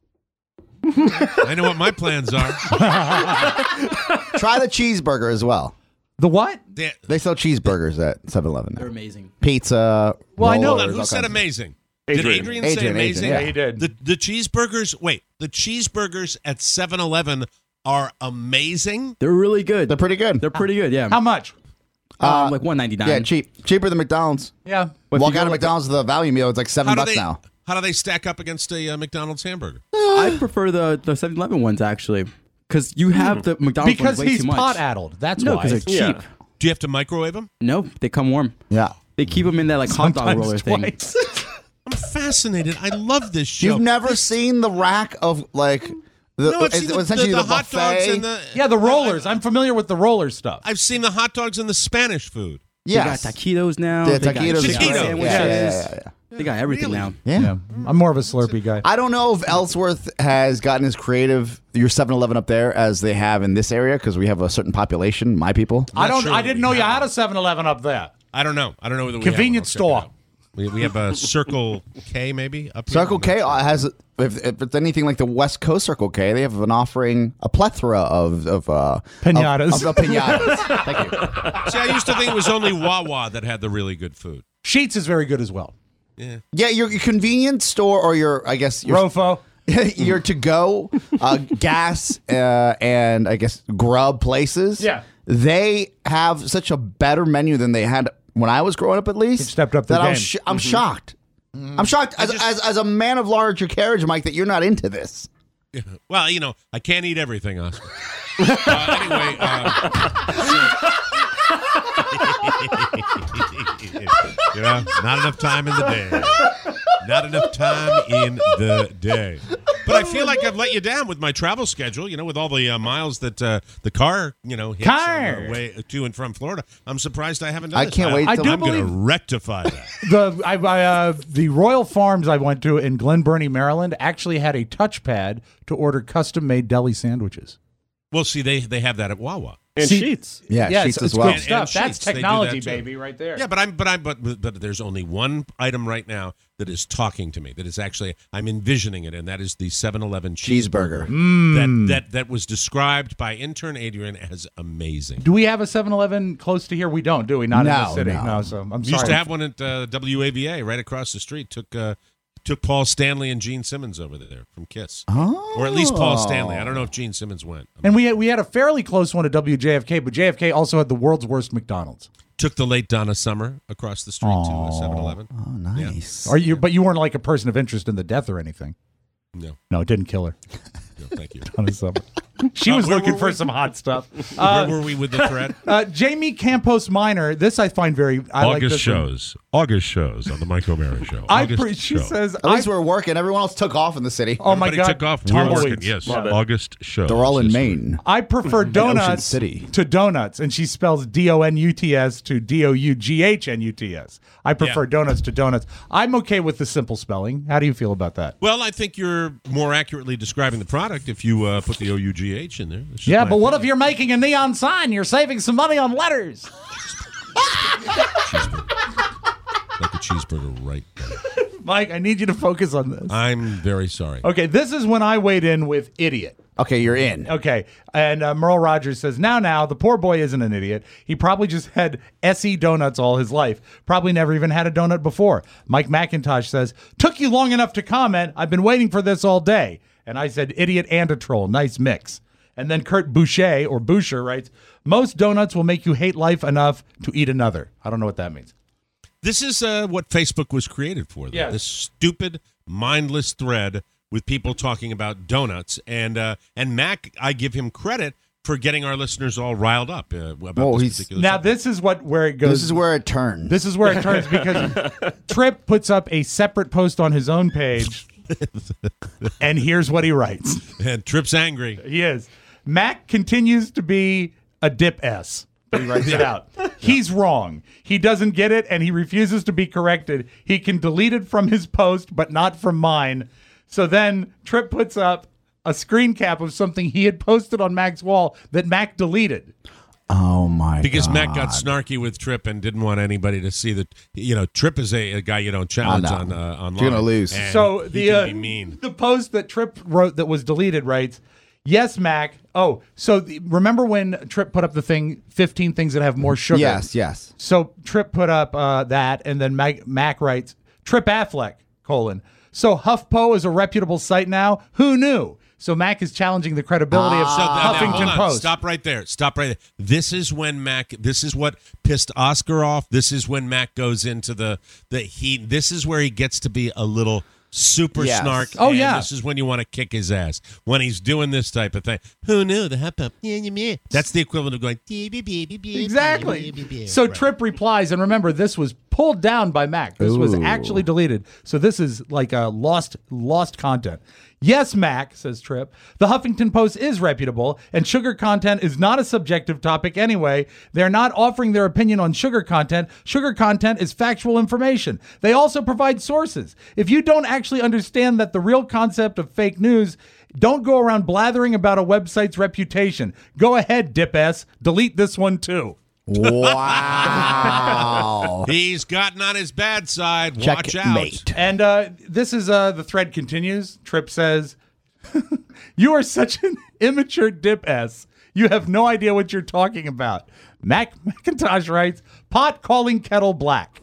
I know what my plans are. Try the cheeseburger as well. The what? They- They sell cheeseburgers at seven eleven. They're amazing. Pizza. Well, I know Hold rollers, on, who all said kinds of- amazing? Adrian. Did Adrian, say Adrian, amazing? Adrian, Yeah, he did. The the cheeseburgers. Wait, the cheeseburgers at seven eleven are amazing. They're really good. They're pretty good. They're pretty good. Yeah. How much? Um, like one ninety nine. Yeah, cheap. Cheaper than McDonald's. Yeah. But if Walk you out go of like McDonald's with a value meal, it's like seven How do bucks they? now. How do they stack up against a uh, McDonald's hamburger? I prefer the the seven eleven ones actually, because you have the McDonald's Because ones way he's too much. pot addled. That's No, why. because they're Yeah. cheap. Do you have to microwave them? No, they come warm. Yeah. They keep them in that like hot dog Sometimes roller thing. twice. I'm fascinated. I love this show. You've never seen the rack of like the, No, I've it's seen the, essentially the, the the, hot dogs buffet. and the Yeah, the rollers. I'm familiar with the roller stuff. I've seen the hot dogs and the Spanish food. Yes. They got taquitos now. Yeah, they taquitos. got is chicken great. sandwiches. Yeah, yeah, yeah, yeah. They got everything Really? now. Yeah. Yeah. I'm more of a Slurpee guy. I don't know if Ellsworth has gotten as creative, your seven eleven up there, as they have in this area because we have a certain population, my people. I don't. sure I that didn't we know you have had a seven eleven up there. I don't know. I don't know whether we have Convenience one. I'll check it store. out. We, we have a Circle K maybe up here. Circle I'm K not sure. has, if, if it's anything like the West Coast Circle K, they have an offering, a plethora of of uh, Pinatas. Of, of, of pinatas. Thank you. See, I used to think it was only Wawa that had the really good food. Sheets is very good as well. Yeah. Yeah, your, your convenience store or your, I guess, your, Rofo. your to go uh, gas uh, and I guess grub places. Yeah. They have such a better menu than they had when I was growing up, at least. They've stepped up their that I'm, game. sh- I'm shocked. I'm shocked as, as as a man of larger carriage, Mike, that you're not into this. Well, you know, I can't eat everything, Oscar. uh, anyway, um, you know, not enough time in the day. Not enough time in the day. But I feel like I've let you down with my travel schedule. You know, with all the uh, miles that uh, the car, you know, hits Car. on the way to and from Florida. I'm surprised I haven't done I this. can't wait I till do I'm going to believe- rectify that. The I, I, uh, the Royal Farms I went to in Glen Burnie, Maryland, actually had a touchpad to order custom-made deli sandwiches. Well, see, they they have that at Wawa. And See- sheets. Yeah, yes, sheets it's as well. good stuff. And That's sheets, they do technology, that too. baby, right there. Yeah, but I'm but I'm but but there's only one item right now that is talking to me. That is actually I'm envisioning it, and that is the seven eleven Cheeseburger. That that that was described by intern Adrian as amazing. Do we have a seven eleven close to here? We don't, do we? Not in the No, city. no. so I'm We sorry. used to have one at uh, W A V A right across the street. Took uh, took Paul Stanley and Gene Simmons over there from Kiss, Oh. or at least Paul Stanley. I don't know if Gene Simmons went. And we had, we had a fairly close one at W J F K, but J F K also had the world's worst McDonald's. Took the late Donna Summer across the street to a seven eleven. Oh, nice. Are you? But you weren't like a person of interest in the death or anything. No, No, it didn't kill her. no, thank you. Donna Summer. She Uh, was where looking were for we? some hot stuff. Uh, Where were we with the thread? uh, Jamie Campos Minor. This I find very. I like August this one. shows. August shows on the Mike O'Mara Show. I August pre- she show. says. At least I, we're working. Everyone else took off in the city. oh my Everybody God! took off. We're tumbleweeds. working, yes. Love it. August shows. They're all in this Maine. week. I prefer Ocean donuts City. to donuts, and she spells D O N U T S to D O U G H N U T S. I prefer Yeah. donuts to donuts. I'm okay with the simple spelling. How do you feel about that? Well, I think you're more accurately describing the product if you uh, put the O U G H in there. That's just Yeah, my but what if opinion. you're making a neon sign? You're saving some money on letters. like a cheeseburger right now. Mike, I need you to focus on this. I'm very sorry. Okay, this is when I weighed in with idiot. Okay, you're in. Okay, and uh, Merle Rogers says, now, now, the poor boy isn't an idiot. He probably just had S E donuts all his life. Probably never even had a donut before. Mike McIntosh says, took you long enough to comment. I've been waiting for this all day. And I said, idiot and a troll. Nice mix. And then Kurt Boucher, or Boucher, writes, most donuts will make you hate life enough to eat another. I don't know what that means. This is uh, what Facebook was created for. though. Yeah. This stupid, mindless thread with people talking about donuts. And uh, and Mac, I give him credit for getting our listeners all riled up uh, about Whoa, this he's- particular Now, subject. this is what where it goes. This is where it turned. This is where it turns because Tripp puts up a separate post on his own page, and here's what he writes. And Tripp's angry. He is. Mac continues to be a dip S. He writes it out. He's wrong. He doesn't get it, and he refuses to be corrected. He can delete it from his post, but not from mine. So then Trip puts up a screen cap of something he had posted on Mac's wall that Mac deleted. Oh my Because God. Mac got snarky with Trip and didn't want anybody to see that. You know, Trip is a, a guy you don't challenge I know. on uh, online. You're gonna lose. And So he the can uh, be mean. the post that Trip wrote that was deleted writes, "Yes, Mac." Oh, so the, remember when Trip put up the thing, fifteen things that have more sugar? Yes, yes. So Trip put up uh, that, and then Mac, Mac writes, Trip Affleck, colon. So HuffPo is a reputable site now? Who knew? So Mac is challenging the credibility of So th- now, Huffington hold on. Post. Stop right there. Stop right there. This is when Mac. This is what pissed Oscar off. This is when Mac goes into the the heat. This is where he gets to be a little super Yes. snark. Oh, and yeah. This is when you want to kick his ass when he's doing this type of thing. Who knew the hep up? That's the equivalent of going Exactly. So Trip replies, and remember, this was pulled down by Mac. This was Ooh. actually deleted. So this is like a lost lost content. Yes, Mac, says Trip. The Huffington Post is reputable, and sugar content is not a subjective topic anyway. They're not offering their opinion on sugar content. Sugar content is factual information. They also provide sources. If you don't actually understand that the real concept of fake news, don't go around blathering about a website's reputation. Go ahead, Dip S. Delete this one too. Wow. He's gotten on his bad side. Watch out. Checkmate. And uh, this is uh, the thread continues. Trip says, "You are such an immature Dip S. You have no idea what you're talking about." Mac Macintosh writes, "Pot calling kettle black."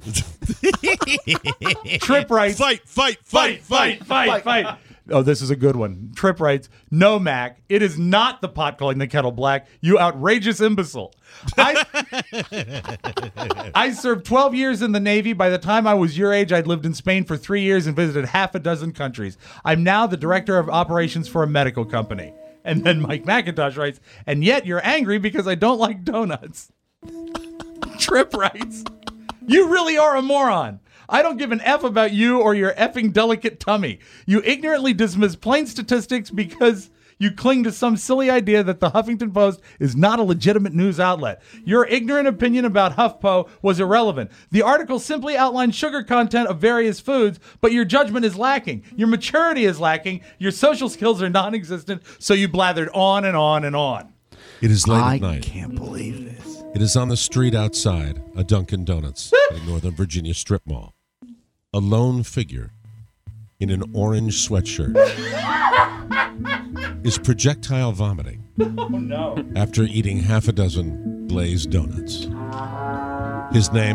Trip writes, Fight, fight, fight, fight, fight, fight. Oh, this is a good one. Trip writes, "No, Mac, it is not the pot calling the kettle black, you outrageous imbecile. I, I served twelve years in the Navy. By the time I was your age, I'd lived in Spain for three years and visited half a dozen countries. I'm now the director of operations for a medical company." And then Mike McIntosh writes, "And yet you're angry because I don't like donuts." Trip writes, "You really are a moron. I don't give an F about you or your effing delicate tummy. You ignorantly dismiss plain statistics because you cling to some silly idea that the Huffington Post is not a legitimate news outlet. Your ignorant opinion about HuffPo was irrelevant. The article simply outlined sugar content of various foods, but your judgment is lacking. Your maturity is lacking. Your social skills are non-existent, so you blathered on and on and on." It is late I at night. can't believe this. It is on the street outside a Dunkin' Donuts at a Northern Virginia strip mall. A lone figure in an orange sweatshirt is projectile vomiting Oh, no. after eating half a dozen glazed donuts. His name,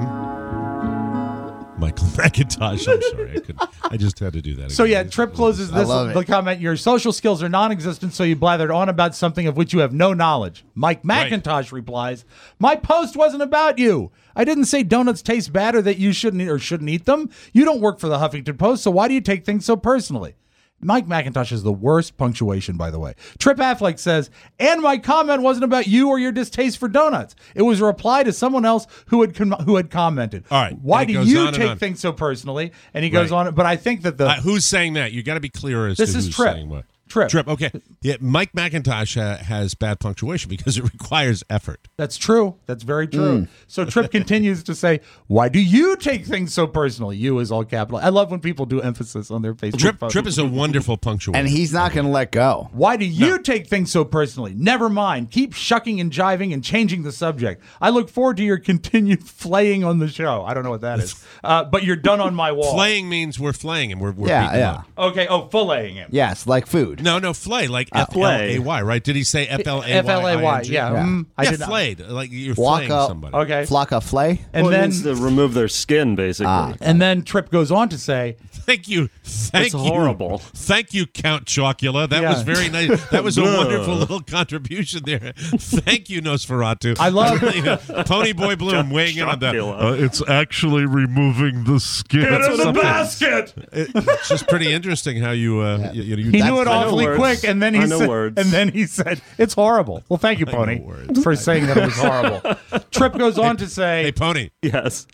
Michael McIntosh. I'm sorry, I could. I just had to do that. So again. yeah, Trip closes I this love it. the comment. Your social skills are non-existent, so you blathered on about something of which you have no knowledge. Mike Right. McIntosh replies, "My post wasn't about you. I didn't say donuts taste bad or that you shouldn't eat or shouldn't eat them. You don't work for the Huffington Post, so why do you take things so personally?" Mike McIntosh is the worst punctuation, by the way. Trip Affleck says, "And my comment wasn't about you or your distaste for donuts. It was a reply to someone else who had com- who had commented. All right. Why And it do goes you on and take on. things so personally?" And he goes Right. on, but I think that the Uh, who's saying that? You got to be clear as This to is who's Trip. saying what. Trip. Trip. Okay. Yeah, Mike McIntosh ha- has bad punctuation because it requires effort. That's true. That's very true. So Trip continues to say, "Why do you take things so personally?" You is all capital. I love when people do emphasis on their Facebook Trip. posts. Trip is a wonderful punctuation. And he's not going to let go. Why do you take things so personally? Never mind. Keep shucking and jiving and changing the subject. I look forward to your continued flaying on the show. I don't know what that is. Uh, but you're done on my wall. Flaying means we're flaying him. We're, we're Yeah, beating him yeah. up. Okay. Oh, filleting him. Yes, like food. No, no, flay, like F L A Y, right? Did he say F L A Y? F L A Y. Yeah. Yeah. mm, I Yeah, did not. flayed. Like you're Flocka- flaying somebody. Okay. Flocka flay. And well, it then means to remove their skin, basically. Ah. and then Trip goes on to say, Thank you. Thank It's you. horrible. Thank you, Count Chocula. That Yeah. was very nice. That was a Duh. wonderful little contribution there. Thank you, Nosferatu. I love Pony Boy Bloom weighing in on that. Chocula. Uh, it's actually removing the skin. "Get in the something. basket." It's just pretty interesting how you. Uh, you, you, you He That's- knew it I know awfully words. quick, and then he I know said, words. and then he said, "It's horrible." Well, thank you, Pony, words. for saying that it was horrible. Trip goes on to say, Hey, Pony. Yes.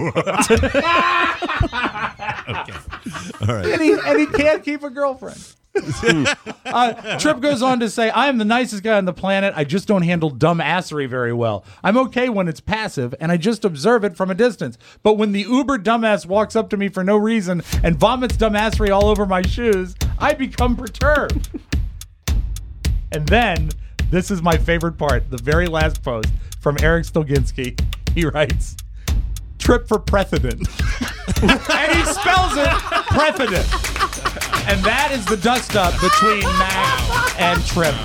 Okay. All right. and he, and he can't keep a girlfriend. uh, Trip goes on to say, I am the nicest guy on the planet. I just don't handle dumbassery very well. I'm okay when it's passive, and I just observe it from a distance. But when the uber dumbass walks up to me for no reason and vomits dumbassery all over my shoes, I become perturbed. And then, this is my favorite part, the very last post from Eric Stolginski. He writes, Trip for precedent. And he spells it precedent. And that is the dust-up between Mac and Trip.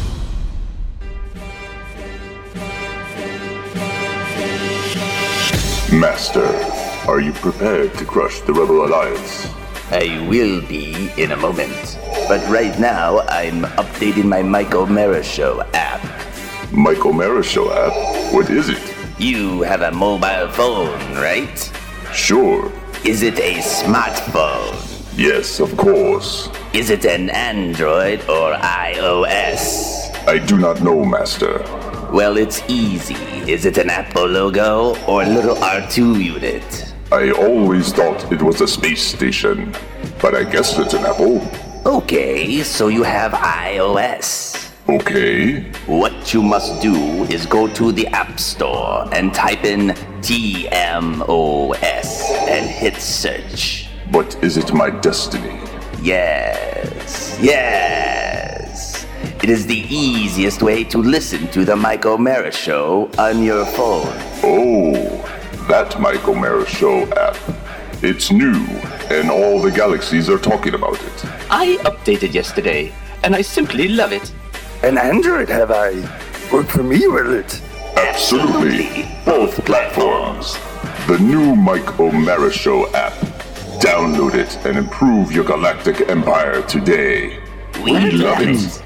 Master, are you prepared to crush the Rebel Alliance? I will be in a moment. But right now, I'm updating my Mike O'Mara Show app. Mike O'Mara Show app? What is it? You have a mobile phone, right? Sure. Is it a smartphone? Yes, of course. Is it an Android or iOS? I do not know, Master. Well, it's easy. Is it an Apple logo or a little R two unit? I always thought it was a space station, but I guess it's an Apple. Okay, so you have iOS. Okay. What you must do is go to the App Store and type in T M O S and hit search. But is it my destiny? Yes, yes. It is the easiest way to listen to the Mike O'Mara Show on your phone. Oh, that Mike O'Mara Show app. It's new, and all the galaxies are talking about it. I updated yesterday, and I simply love it. An Android, have I? Work for me, will it? Absolutely. Both platforms. The new Mike O'Mara Show app. Download it and improve your galactic empire today. We, we love it.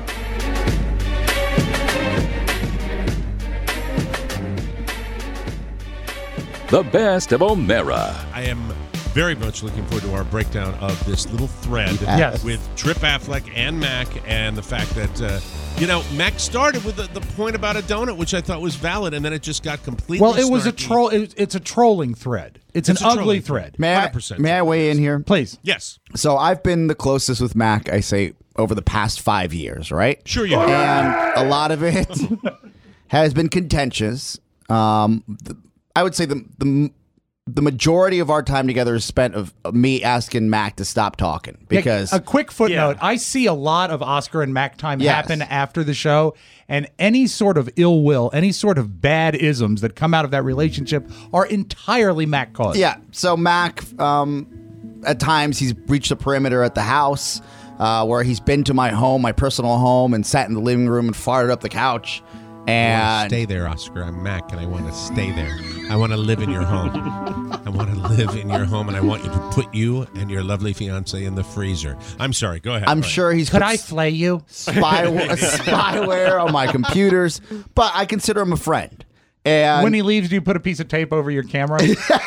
The best of O'Mara. I am very much looking forward to our breakdown of this little thread Yes. with Trip Affleck and Mac, and the fact that, uh, you know, Mac started with the, the point about a donut, which I thought was valid, and then it just got completely Well, it was a snarky. troll. It, it's a trolling thread. It's, It's an a ugly trolling thread. May one I, hundred percent. may I weigh in here? Please. Yes. So I've been the closest with Mac, I say, over the past five years, right? Sure you have. And a lot of it has been contentious. Um, the, I would say the the the majority of our time together is spent of, of me asking Mac to stop talking because a quick footnote: I see a lot of Oscar and Mac time Yes. happen after the show, and any sort of ill will, any sort of bad isms that come out of that relationship are entirely Mac caused. yeah. So Mac, um, at times he's breached the perimeter at the house, uh, where he's been to my home, my personal home, and sat in the living room and farted up the couch. I want And to stay there, Oscar. I'm Mac, and I want to stay there. I want to live in your home. I want to live in your home, and I want you to put you and your lovely fiance in the freezer. I'm sorry. Go ahead. I'm Brian. sure he's Could put I flay you? spy spyware on my computers, but I consider him a friend. And When he leaves, do you put a piece of tape over your camera?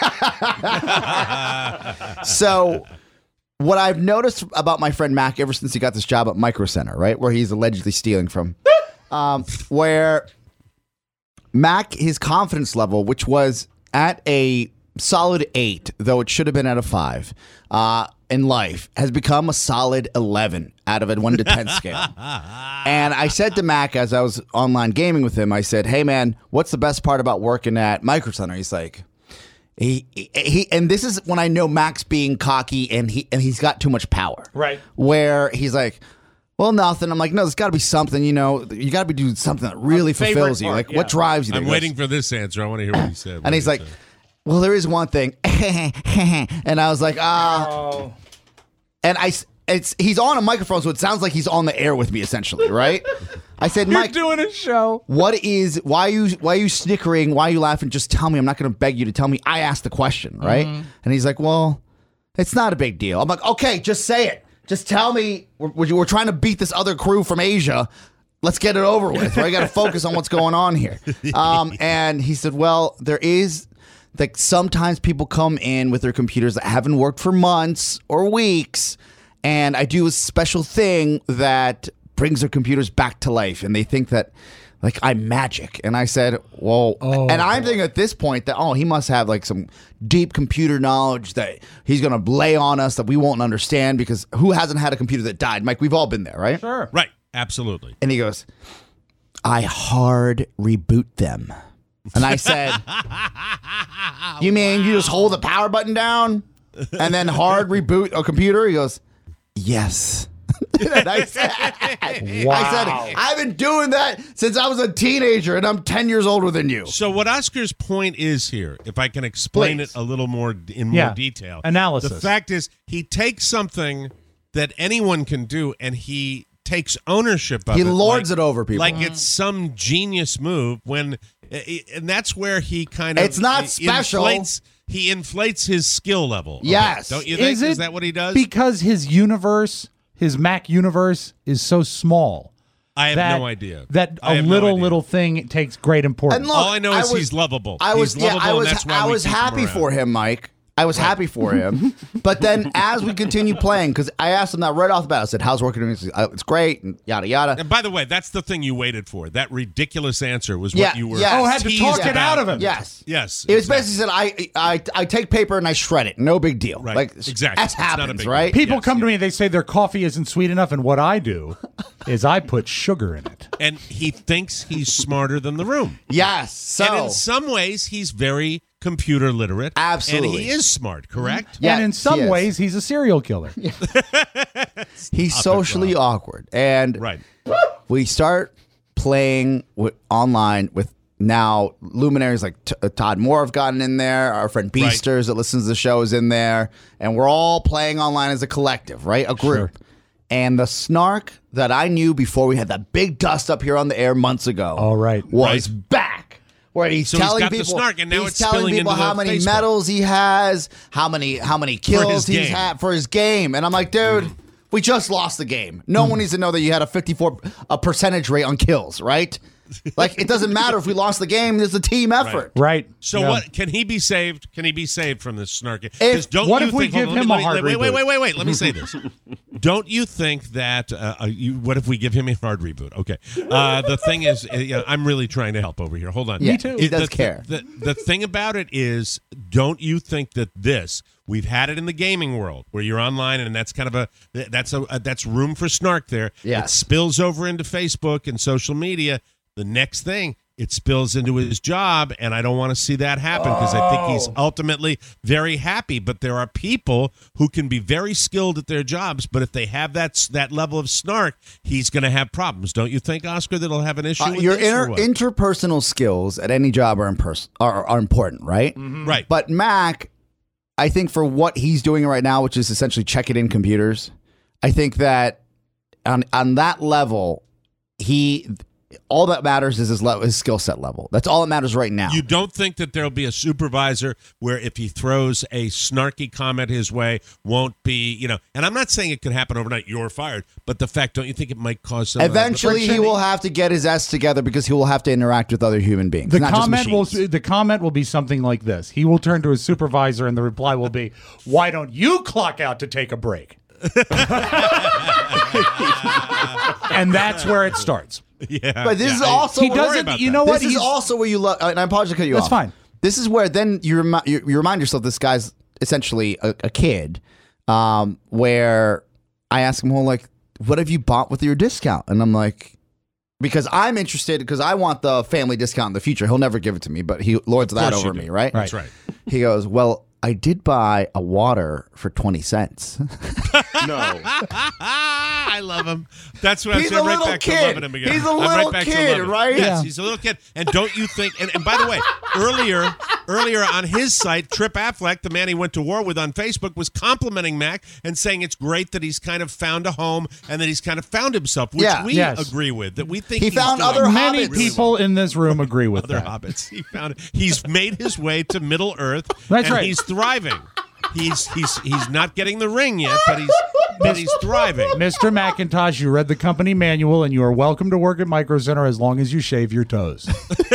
so what I've noticed about my friend Mac ever since he got this job at Micro Center, right, where he's allegedly stealing from, um, where Mac, his confidence level, which was at a solid eight, though it should have been at a five, uh, in life, has become a solid eleven out of a one to ten scale. And I said to Mac as I was online gaming with him, I said, "Hey man, what's the best part about working at Micro Center?" He's like, He, he he and this is when I know Mac's being cocky and he and he's got too much power. Right. Where he's like, well, nothing. I'm like, no, there's got to be something, you know, you got to be doing something that really favorite fulfills you. part, Like, yeah. what drives you? I'm He goes- waiting for this answer. I want to hear what he said. And he's like, well, there is one thing. And I was like, ah. Oh. And I, s- it's he's on a microphone, so it sounds like he's on the air with me, essentially, right? I said, You're Mike, doing a show. what is why are you why are you snickering? Why are you laughing? Just tell me. I'm not going to beg you to tell me. I asked the question, right? And he's like, well, it's not a big deal. I'm like, okay, just say it. Just tell me. We're, we're trying to beat this other crew from Asia. Let's get it over with. Right? I got to focus on what's going on here. Um, and he said, well, there is like sometimes people come in with their computers that haven't worked for months or weeks, and I do a special thing that brings their computers back to life, and they think that like I'm magic. And I said, well, Oh, and I'm boy. thinking at this point that, oh, he must have like some deep computer knowledge that he's going to lay on us that we won't understand because who hasn't had a computer that died? Mike, we've all been there, right? Sure. Right. Absolutely. And he goes, I hard reboot them. And I said, you mean you just hold the power button down and then hard reboot a computer? He goes, yes. And I said, Wow. I said, I've been doing that since I was a teenager and I'm ten years older than you. So what Oscar's point is here, if I can explain Please. it a little more in Yeah. more detail. Analysis. The fact is he takes something that anyone can do and he takes ownership of He it. lords like, it over people. Like it's some genius move when and that's where he kind of It's not he special. Inflates, he inflates his skill level. Okay, Yes. don't you think? Is, Is, it that what he does? Because his universe, his Mac universe, is so small. I have that, no idea. That I a have no little idea. little thing takes great importance. And look, All I know is I was- he's lovable. I was he's yeah, lovable, I was and that's why I we was keep him happy around. for him, Mike. I was happy for him. But then as we continue playing, because I asked him that right off the bat, I said, how's working? He said, "Oh, it's great, and yada, yada. And by the way, that's the thing you waited for. That ridiculous answer was Yeah, what you were. yes. Oh, had to teased talk it about. out of him. Yes. Yes. It was exactly. basically said, I, I I take paper and I shred it. No big deal. Right. Like, Exactly. That It's not a happens, big right? deal. People Yes, come to yeah. me, they say their coffee isn't sweet enough, and what I do is I put sugar in it. And he thinks he's smarter than the room. Yes. So, And in some ways, he's very computer literate. Absolutely. And he is smart, correct? Yeah, and in some he is. ways, he's a serial killer. he's socially awkward. And Right. we start playing with, online with now luminaries like T- uh, Todd Moore have gotten in there. Our friend Beasters that listens to the show is in there. And we're all playing online as a collective, right? A group. Sure. And the snark that I knew before we had that big dust up here on the air months ago All right. was Right. back. Where he's So he's telling got the people, snark, and now he's it's telling spilling people into how the many Facebook. medals he has, how many how many kills his he's game. had for his game, and I'm like, dude, we just lost the game. No one needs to know that you had a fifty-four a percentage rate on kills, right? Like, it doesn't matter if we lost the game. It's a team effort. Right. So Yeah. what? Can he be saved? Can he be saved from this snarky? If- 'Cause don't what you if we think, give hold on, him let a me- hard wait, wait, reboot? wait, wait, wait. Let me say this. Don't you think that? Uh, uh, you, what if we give him a hard reboot? Okay. Uh, the thing is, uh, you know, I'm really trying to help over here. Hold on. Yeah, Me too. he It- does the, care. The, the thing about it is, don't you think that this? We've had it in the gaming world where you're online, and that's kind of a that's a, a that's room for snark there. Yes. It spills over into Facebook and social media. The next thing, it spills into his job, and I don't want to see that happen because I think he's ultimately very happy. But there are people who can be very skilled at their jobs, but if they have that that level of snark, he's going to have problems. Don't you think, Oscar, that he'll have an issue Uh, with your this or inter- what? interpersonal skills at any job are, impers- are are important, right? Right. But Mac, I think for what he's doing right now, which is essentially checking in computers, I think that on on that level, he all that matters is his, le- his skill set level. That's all that matters right now. You don't think that there'll be a supervisor where if he throws a snarky comment his way, won't be, you know, and I'm not saying it could happen overnight, you're fired, but the fact, don't you think it might cause some Eventually, uh, he will have to get his S together because he will have to interact with other human beings. The not just comment will machines. the comment will be something like this. He will turn to his supervisor, and the reply will be, "Why don't you clock out to take a break?" And that's where it starts. Yeah, But this yeah, is I- also He where- doesn't- worry about you that. know what? This is He's- also where you love. And I apologize to cut you That's off. fine. This is where then you, remi- you, you remind yourself this guy's essentially a, a kid. Um, where I ask him, well, like, what have you bought with your discount? And I'm like, because I'm interested, because I want the family discount in the future. He'll never give it to me, but he lords that course you over do. me, right? That's right. He goes, well, I did buy a water for twenty cents. No. I love him. That's what He's I'm saying. a Right little back to kid. loving him again. He's a I'm little right back to kid, loving him. right? Yes, Yeah. he's a little kid. And don't you think? And, and by the way, earlier, earlier on his site, Trip Affleck, the man he went to war with on Facebook, was complimenting Mac and saying it's great that he's kind of found a home and that he's kind of found himself, which Yeah. we Yes. agree with. That we think He he's found doing other Many hobbits. people in this room agree with other that. hobbits. He found he's made his way to Middle Earth. That's and right. He's thriving. He's he's he's not getting the ring yet, but he's but he's thriving. Mister McIntosh, you read the company manual, and you are welcome to work at Micro Center as long as you shave your toes.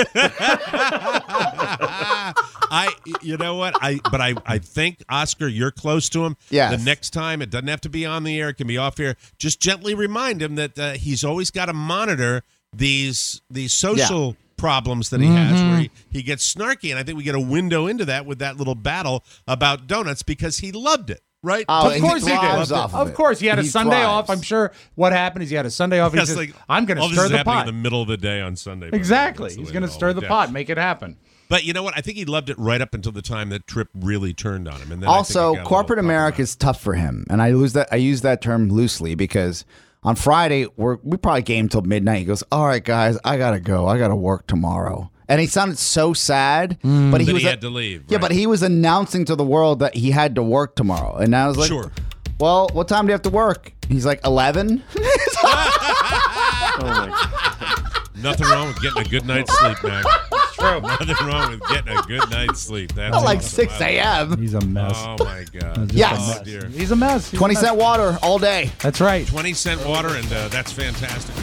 I, you know what? I, but I, I think Oscar, you're close to him. Yes. The next time, it doesn't have to be on the air; it can be off air. Just gently remind him that uh, he's always got to monitor these these social yeah. problems that he mm-hmm. has, where he, he gets snarky, and I think we get a window into that with that little battle about donuts because he loved it. Right? Oh, of course he, he did. Of, of course, he had a he Sunday thrives. off. I'm sure what happened is he had a Sunday off. He Yes, says, like, I'm going to stir the pot. in the middle of the day on Sunday. Exactly. He's going to stir the down. pot, make it happen. But you know what? I think he loved it right up until the time that Tripp really turned on him. And then also, corporate America is tough for him, and I lose that. I use that term loosely because on Friday we're we probably game till midnight. He goes, "All right, guys, I gotta go. I gotta work tomorrow." And he sounded so sad, mm. but he that was he a, had to leave. Yeah, right? but he was announcing to the world that he had to work tomorrow, and I was like, "Sure." Well, what time do you have to work? He's like, eleven. Oh my God. Nothing wrong with getting a good night's sleep, Mac. It's true. Nothing wrong with getting a good night's sleep. That's Not like awesome. six a.m. He's a mess. Oh my God. Yes. Oh, dear. He's a mess. He's twenty a mess. cent water all day. That's right. twenty cent water, and uh, that's fantastic.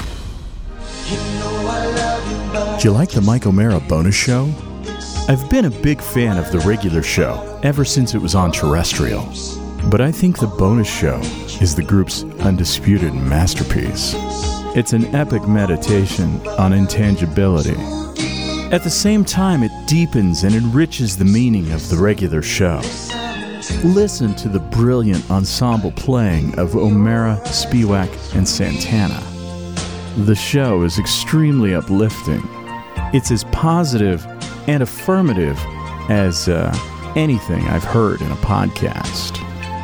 Do you like the Mike O'Mara bonus show? I've been a big fan of the regular show ever since it was on terrestrial. But I think the bonus show is the group's undisputed masterpiece. It's an epic meditation on intangibility. At the same time, it deepens and enriches the meaning of the regular show. Listen to the brilliant ensemble playing of O'Mara, Spiewak, and Santana. The show is extremely uplifting. It's as positive and affirmative as uh, anything I've heard in a podcast.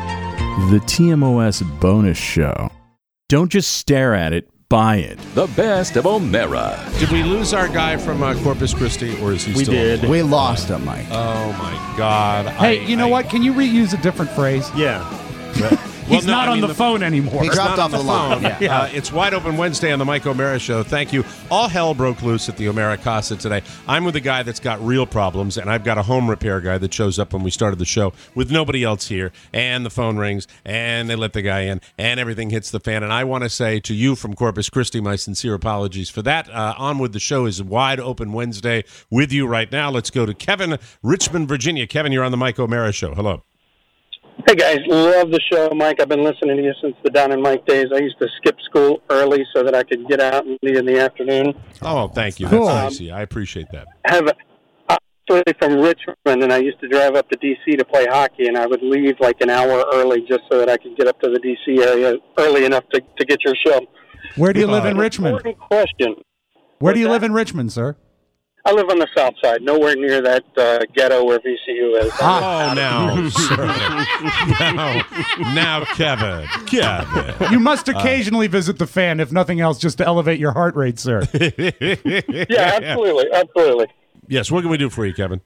The T M O S bonus show. Don't just stare at it, buy it. The best of O'Mara. Did we lose our guy from uh, Corpus Christi, or is he We still did. We lost him, Mike. Oh, my God. Hey, I, you know I, what? Can you reuse a different phrase? Yeah. He's no, not I on mean, the, the- phone anymore. He dropped Not off on the line. phone. Yeah. Uh, it's Wide Open Wednesday on the Mike O'Mara Show. Thank you. All hell broke loose at the O'Mara Casa today. I'm with a guy that's got real problems, and I've got a home repair guy that shows up when we started the show with nobody else here, and the phone rings, and they let the guy in, and everything hits the fan. And I want to say to you from Corpus Christi, my sincere apologies for that. Uh, on with the show is Wide Open Wednesday with you right now. Let's go to Kevin, Richmond, Virginia. Kevin, you're on the Mike O'Mara Show. Hello. Hey, guys. Love the show, Mike. I've been listening to you since the Down and Mike days. I used to skip school early so that I could get out and leave in the afternoon. Oh, thank you. Cool. That's nice of you. I appreciate that. I have a, I'm actually from Richmond, and I used to drive up to D C to play hockey, and I would leave like an hour early just so that I could get up to the D C area early enough to, to get your show. Where do you live in Uh, Richmond? Important question. Where do you What's live that? in Richmond, sir? I live on the south side, nowhere near that uh, ghetto where V C U is. Oh, now, sir. now, now, Kevin. Kevin. You must occasionally visit the fan, if nothing else, just to elevate your heart rate, sir. Yeah, absolutely, absolutely. Yes, what can we do for you, Kevin?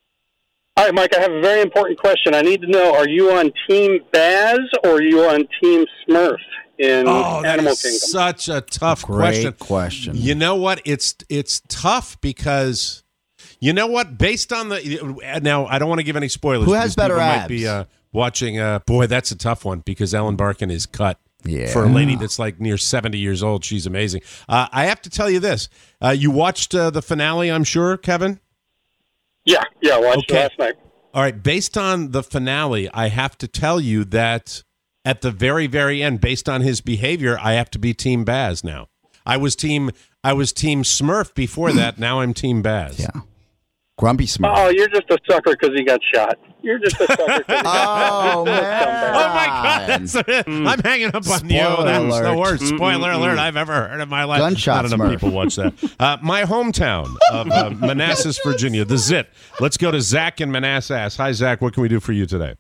All right, Mike, I have a very important question. I need to know, are you on Team Baz or are you on Team Smurf in Oh, that Animal is Kingdom? such a tough Great question. question. You know what? It's it's tough because you know what? Based on the now, I don't want to give any spoilers. Who has because people better Might abs? be uh, watching. Uh, boy, that's a tough one because Ellen Barkin is cut. Yeah. For a lady that's like near seventy years old, she's amazing. Uh, I have to tell you this: uh, you watched uh, the finale, I'm sure, Kevin. Yeah, yeah, I watched Okay. it last night. All right, based on the finale, I have to tell you that at the very, very end, based on his behavior, I have to be Team Baz now. I was team I was Team Smurf before that. Now I'm Team Baz. Yeah. Grumpy Smurf. Oh, you're just a sucker because he got shot. You're just a sucker. 'cause he got Oh, man. Oh my God! That's I'm hanging up on you. Spoiler That's the alert. worst spoiler alert I've ever heard in my life. Gunshot Not enough Smurf. people watch that. Uh, my hometown of uh, Manassas, Virginia, the Zit. Let's go to Zach in Manassas. Hi, Zach. What can we do for you today?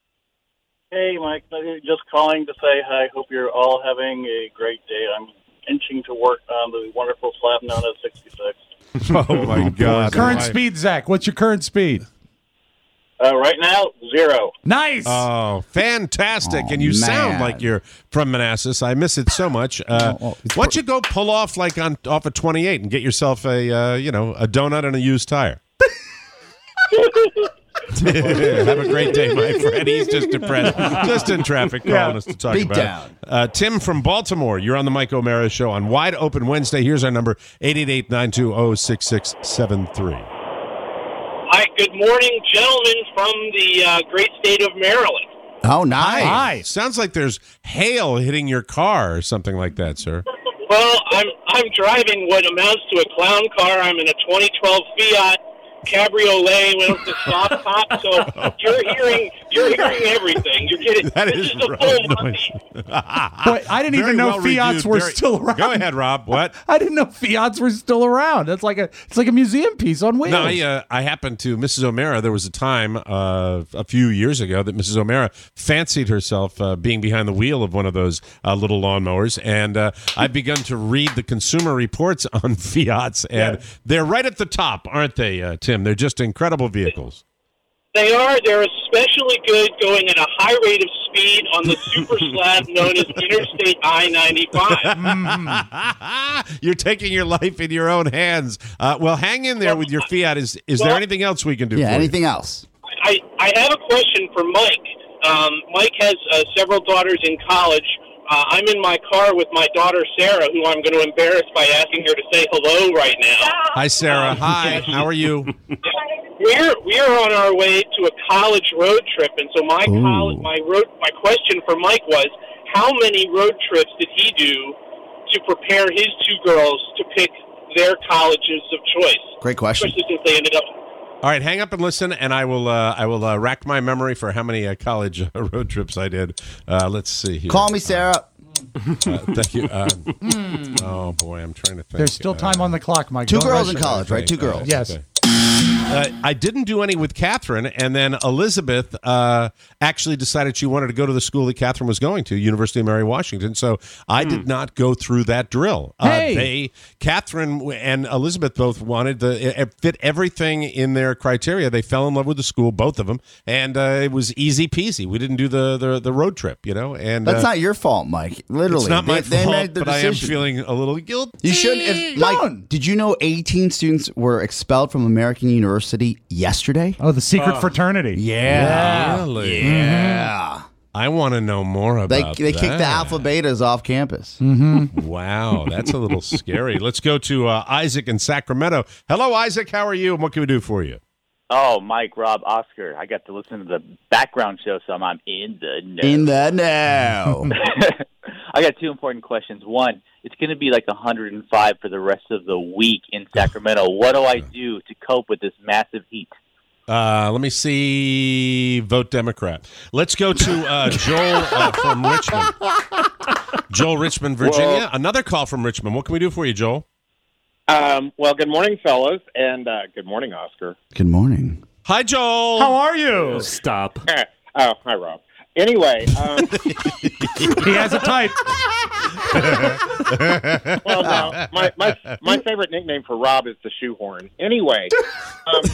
Hey, Mike. Just calling to say hi. Hope you're all having a great day. I'm inching to work on the wonderful slab known as sixty-six. Oh my God! Current Right. speed, Zach. What's your current speed? Uh, right now, zero. Nice. Oh, fantastic! Oh, and you sound man. like you're from Manassas. I miss it so much. Uh, Oh, oh, it's why don't you go pull off like on off of twenty-eight and get yourself a uh, you know a donut and a used tire? Have a great day, my friend. He's just depressed, just in traffic, calling Yeah. us to talk Beat about down. it. Uh, Tim from Baltimore, you're on the Mike O'Mara Show on Wide Open Wednesday. Here's our number: eight eight eight, nine two zero, six six seven three. Hi, good morning, gentlemen from the uh, great state of Maryland. Oh, nice. Hi. Sounds like there's hail hitting your car or something like that, sir. Well, I'm I'm driving what amounts to a clown car. I'm in a twenty twelve Fiat Cabriolet with the soft top. So you're hearing you're hearing everything. You're getting That this is is a road full noise. Boy, I didn't Very even know well Fiats reviewed, were very- still around. Go ahead, Rob. What? I didn't know Fiats were still around. That's like a it's like a museum piece on wheels. No, I, uh, I happened to Missus O'Mara. There was a time uh, a few years ago that Missus O'Mara fancied herself uh, being behind the wheel of one of those uh, little lawnmowers, and uh, I've begun to read the Consumer Reports on Fiats, and Yeah. they're right at the top, aren't they, uh, Tim? They're just incredible vehicles. They are. They're especially good going at a high rate of speed on the super slab known as Interstate I ninety-five. You're taking your life in your own hands. Uh, well, hang in there with your Fiat. Is is there well, anything else we can do? Yeah, for anything you? else? I, I have a question for Mike. Um, Mike has uh, several daughters in college. Uh, I'm in my car with my daughter Sarah, who I'm going to embarrass by asking her to say hello right now. Hi, Sarah. Hi. How are you? We're we're on our way to a college road trip, and so my college, my road my question for Mike was, how many road trips did he do to prepare his two girls to pick their colleges of choice? Great question. Especially since they ended up. All right, hang up and listen, and I will uh, I will uh, rack my memory for how many uh, college uh, road trips I did. Uh, let's see here. Call me, Sarah. Uh, thank you. Uh, oh boy, I'm trying to think. There's still time on the clock, Mike. Two Don't girls rush in it. college, right? Two girls. Yes. Okay. Uh, I didn't do any with Catherine, and then Elizabeth uh, actually decided she wanted to go to the school that Catherine was going to, University of Mary Washington. So I did not go through that drill. Hey. Uh, they, Catherine and Elizabeth both wanted to it fit everything in their criteria. They fell in love with the school, both of them, and uh, it was easy peasy. We didn't do the the, the road trip, you know. And That's uh, not your fault, Mike. Literally, It's not my they, they fault, made the but I am decision. feeling a little guilty. You should. If, Mike, did you know eighteen students were expelled from American University yesterday? Oh, the secret Oh. fraternity. Yeah. Really? Yeah. I want to know more They about they that. kicked the alpha betas off campus. Mm-hmm. Wow, that's a little scary. Let's go to uh, Isaac in Sacramento. Hello, Isaac. How are you? And what can we do for you? Oh, Mike, Rob, Oscar. I got to listen to the background show, so I'm in the know. In the know. I got two important questions. One, it's going to be like one hundred five for the rest of the week in Sacramento. What do I do to cope with this massive heat? Uh, let me see. Vote Democrat. Let's go to uh, Joel uh, from Richmond. Joel, Richmond, Virginia. Well- Another call from Richmond. What can we do for you, Joel? Um, well, good morning, fellas, and uh, good morning, Oscar. Good morning. Hi, Joel. How are you? Stop. Eh, oh, hi, Rob. Anyway, um, He has a type. well, no, my, my my favorite nickname for Rob is the shoehorn. Anyway, um,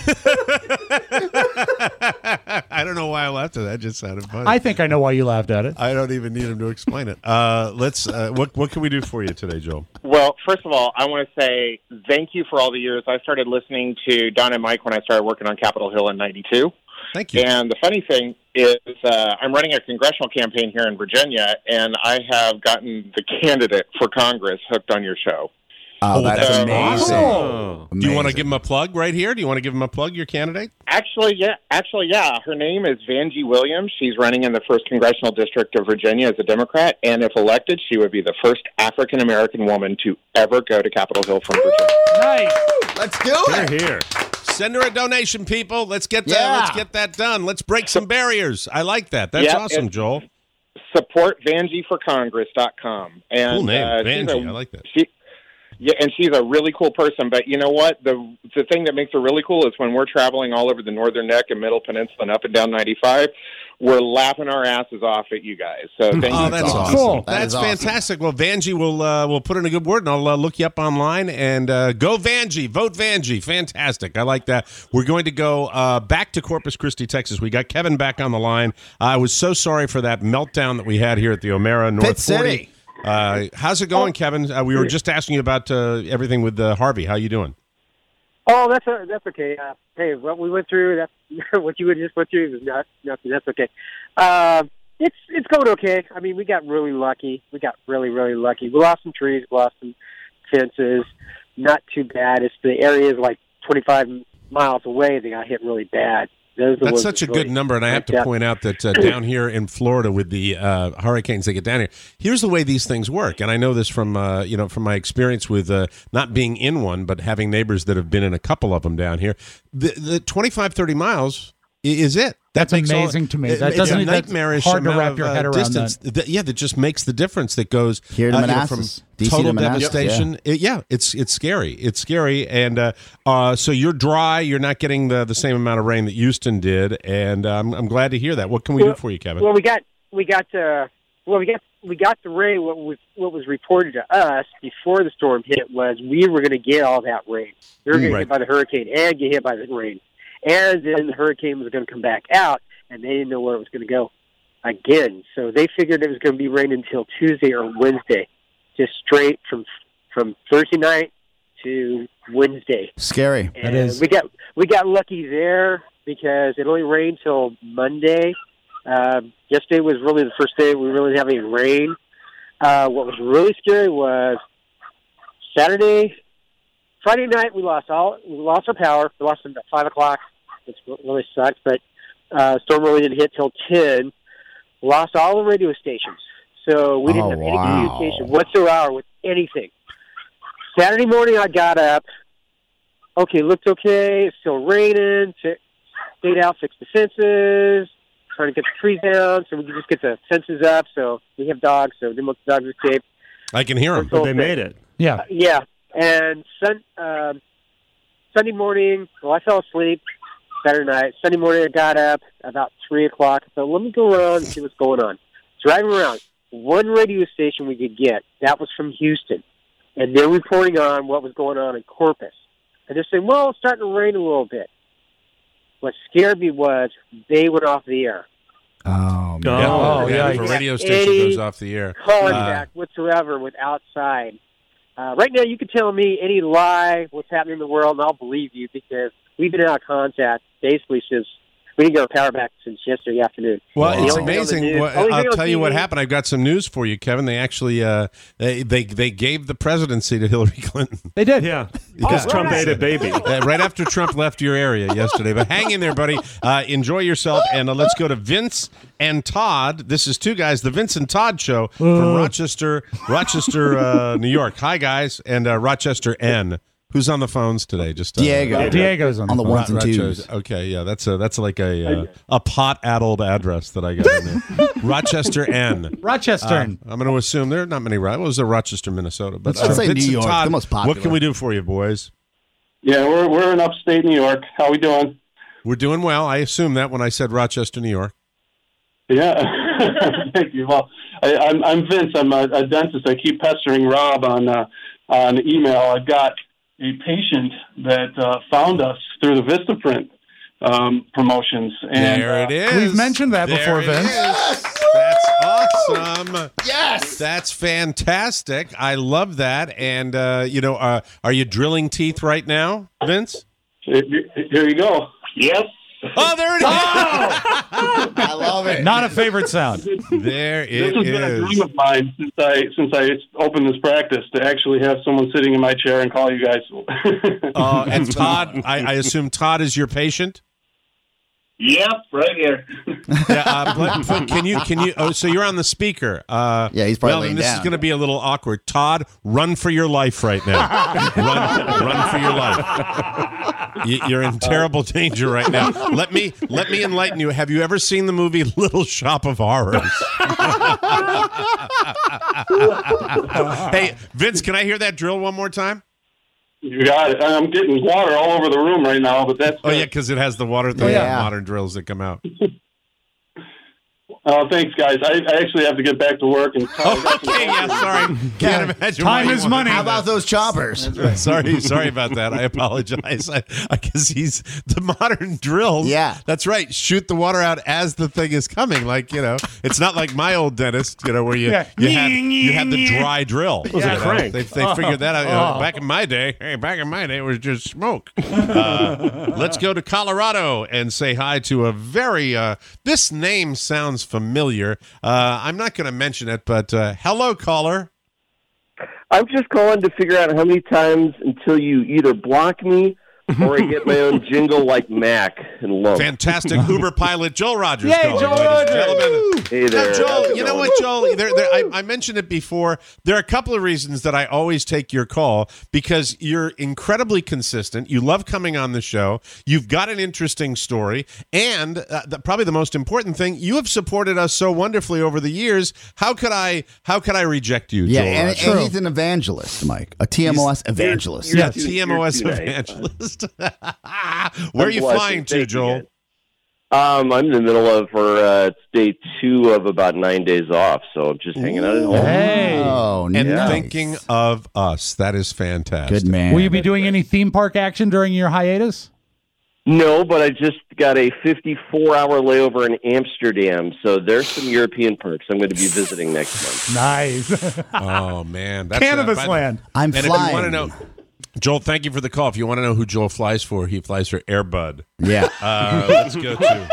I don't know why I laughed at that. It just sounded funny. I think I know why you laughed at it. I don't even need him to explain it. Uh, let's. Uh, what what can we do for you today, Joel? well, first of all, I want to say thank you for all the years. I started listening to Don and Mike when I started working on Capitol Hill in ninety-two. Thank you. And the funny thing is, uh, I'm running a congressional campaign here in Virginia, and I have gotten the candidate for Congress hooked on your show. Oh, that's that's amazing. Oh. Do you want to Amazing. give him a plug right here? Do you want to give him a plug, your candidate? Actually, yeah. Actually, yeah. Her name is Vanjie Williams. She's running in the first congressional district of Virginia as a Democrat, and if elected, she would be the first African American woman to ever go to Capitol Hill from Virginia. Nice. Let's do it. Here, here. Send her a donation, people. Let's get that. Yeah. Let's get that done. Let's break some barriers. I like that. That's Yeah, awesome, and- Joel. Support Vanjie for Congress dot com. And, Cool name, uh, she's Vanjie. a- I like that. She, yeah, and she's a really cool person. But you know what? The the thing that makes her really cool is when we're traveling all over the Northern Neck and Middle Peninsula and up and down ninety-five, we're laughing our asses off at you guys. So thank Oh, you. that's awesome. awesome. Cool. That That's is awesome. fantastic. Well, Vanjie will uh, will put in a good word, and I'll uh, look you up online and uh, go Vanjie. Vote Vanjie. Fantastic. I like that. We're going to go uh, back to Corpus Christi, Texas. We got Kevin back on the line. I was so sorry for that meltdown that we had here at the O'Mara North Pitt forty. City. Uh, how's it going, Kevin? Uh, we were just asking you about uh, everything with uh, Harvey. How you doing? Oh, that's uh, that's okay. Uh, hey, what we went through, that's what you would just went through is not nothing. That's okay. Uh, it's it's going okay. I mean, we got really lucky. We got really really lucky. We lost some trees, we lost some fences. Not too bad. It's the areas like twenty-five miles away that got hit really bad. Those are the That's ones such a that good really number, and I have to cranked up. point out that uh, down here in Florida with the uh, hurricanes that get down here, here's the way these things work, and I know this from uh, you know from my experience with uh, not being in one, but having neighbors that have been in a couple of them down here. The, the twenty-five, thirty miles i- is it. That's makes all- amazing to me. it- That it's doesn't- a that's nightmarish hard to amount wrap of, your uh, head around distance. that. That- yeah, that just makes the difference. That goes Here to uh, you know, Manassas, from D C to total Manassas, devastation. It- yeah, it's it's scary. It's scary, and uh, uh, so you're dry. You're not getting the, the same amount of rain that Houston did, and um, I'm glad to hear that. What can we do for you, Kevin? Well, we got we got uh, well we got we got the rain. What was what was reported to us before the storm hit was we were going to get all that rain. We were going to Right. get hit by the hurricane and get hit by the rain, and then the hurricane was going to come back out, and they didn't know where it was going to go again. So they figured it was going to be rain until Tuesday or Wednesday, just straight from from Thursday night to Wednesday. Scary. And we got we got lucky there because it only rained till Monday. Uh, yesterday was really the first day we really didn't have any rain. Uh, what was really scary was Saturday, Friday night. We lost all we lost our power. We lost it at five o'clock, which really sucks. But uh, storm really didn't hit till ten. Lost all the radio stations, so we didn't Oh, have any wow. communication whatsoever with anything. Saturday morning, I got up. Okay, looked okay. It's still raining. Fi- Stayed out, fixed the fences, trying to get the trees down so we can just get the fences up. So we have dogs, so didn't want the dogs to escape. I can hear them. But they made it. Yeah. Uh, yeah. And sun, um, Sunday morning, well, I fell asleep Saturday night. Sunday morning, I got up about three o'clock. So let me go around and see what's going on. Driving around, one radio station we could get, that was from Houston. And they're reporting on what was going on in Corpus. And they're saying, well, it's starting to rain a little bit. What scared me was they went off the air. Oh, man. Oh, yeah. yeah. If a radio Any station goes off the air. Contact whatsoever with outside. Uh, right now, you can tell me any lie, what's happening in the world, and I'll believe you because we've been out of contact basically since we didn't get our power back since yesterday afternoon. Well, The it's only thing on the amazing. news- What, only I'll thing on tell you what T V happened. I've got some news for you, Kevin. They actually uh, they, they they gave the presidency to Hillary Clinton. They did. Yeah. Because Oh, Trump right. ate a baby. Uh, right after Trump left your area yesterday. But hang in there, buddy. Uh, enjoy yourself, and uh, let's go to Vince and Todd. This is two guys, the Vince and Todd Show from Uh. Rochester, Rochester, uh, New York. Hi, guys, and uh, Rochester N. Who's on the phones today? Just uh, Diego. Diego's on the On the phone. ones and twos. Rochester. Okay, yeah, that's a that's like a uh, a pot-addled address that I got in there. Rochester N. Rochester. Uh, I'm going to assume there are not many. Right, was a Rochester, Minnesota, but Let's say Vince New and York, Todd, the most what popular. can we do for you, boys? Yeah, we're we're in upstate New York. How we doing? We're doing well. I assume that when I said Rochester, New York. Yeah, thank you. Well, I, I'm I'm Vince. I'm a, a dentist. I keep pestering Rob on uh, on email. I've got a patient that uh, found us through the Vistaprint um, promotions, and There it is. We've mentioned that There before, it Vince. is. That's awesome. Yes. That's fantastic. I love that. And, uh, you know, uh, are you drilling teeth right now, Vince? Here you go. Yes. Oh, there it is. I love it. Not a favorite sound. There This it has been a is. dream of mine since I since I opened this practice to actually have someone sitting in my chair and call you guys. Uh, and Todd, I, I assume Todd is your patient? Yep, right here. Yeah, uh, but- but can you can you? Oh, so you're on the speaker. Uh, Yeah, he's probably well, laying then this is down. going to be a little awkward. Todd, run for your life right now. run, run for your life. You, you're in terrible danger right now. Let me let me enlighten you. Have you ever seen the movie Little Shop of Horrors? Hey, Vince, can I hear that drill one more time? You got it. I'm getting water all over the room right now, but that's Oh yeah, because it has the water thing. Yeah. Modern drills that come out. Uh, thanks, guys. I, I actually have to get back to work. And Okay, yeah, sorry. Can't imagine. why Time you is wanna money. do How that. about those choppers? Sorry, sorry about that. I apologize. I, I guess he's the modern drills. Yeah. that's right. Shoot the water out as the thing is coming. Like you know, it's not like my old dentist. You know, where you Yeah. you had you had the dry drill. was a You know, crank. They, they figured that out. You know, Oh. back in my day, hey, back in my day, it was just smoke. Uh, let's go to Colorado and say hi to a very. Uh, this name sounds familiar. Uh, I'm not going to mention it, but uh, hello, caller. I'm just calling to figure out how many times until you either block me or I get my own jingle like Mac and Lump. Fantastic Uber pilot Joel Rogers. Yay, calling, Joel ladies and Rogers. gentlemen. Hey there. Now, Joel, How's it you know going? what, Joel? There, there, I, I mentioned it before. There are a couple of reasons that I always take your call because you're incredibly consistent. You love coming on the show. You've got an interesting story. And uh, the, probably the most important thing, you have supported us so wonderfully over the years. How could I How could I reject you, Yeah, Joel and, Rogers? and he's an evangelist, Mike. A T M O S evangelist. Yeah, T M O S evangelist. Where are you flying to, Joel? Um, I'm in the middle of for uh, it's day two of about nine days off, so I'm just hanging out at home. Hey. Oh, and nice. thinking of us. That is fantastic. Good man. Will you be doing any theme park action during your hiatus? No, but I just got a fifty-four hour layover in Amsterdam, so there's some European perks I'm going to be visiting next month. Nice. Oh man, that's Cannabis uh, by- land. I'm and flying. if you want to know, Joel, thank you for the call. If you want to know who Joel flies for, he flies for Airbud. Yeah. Uh, let's go to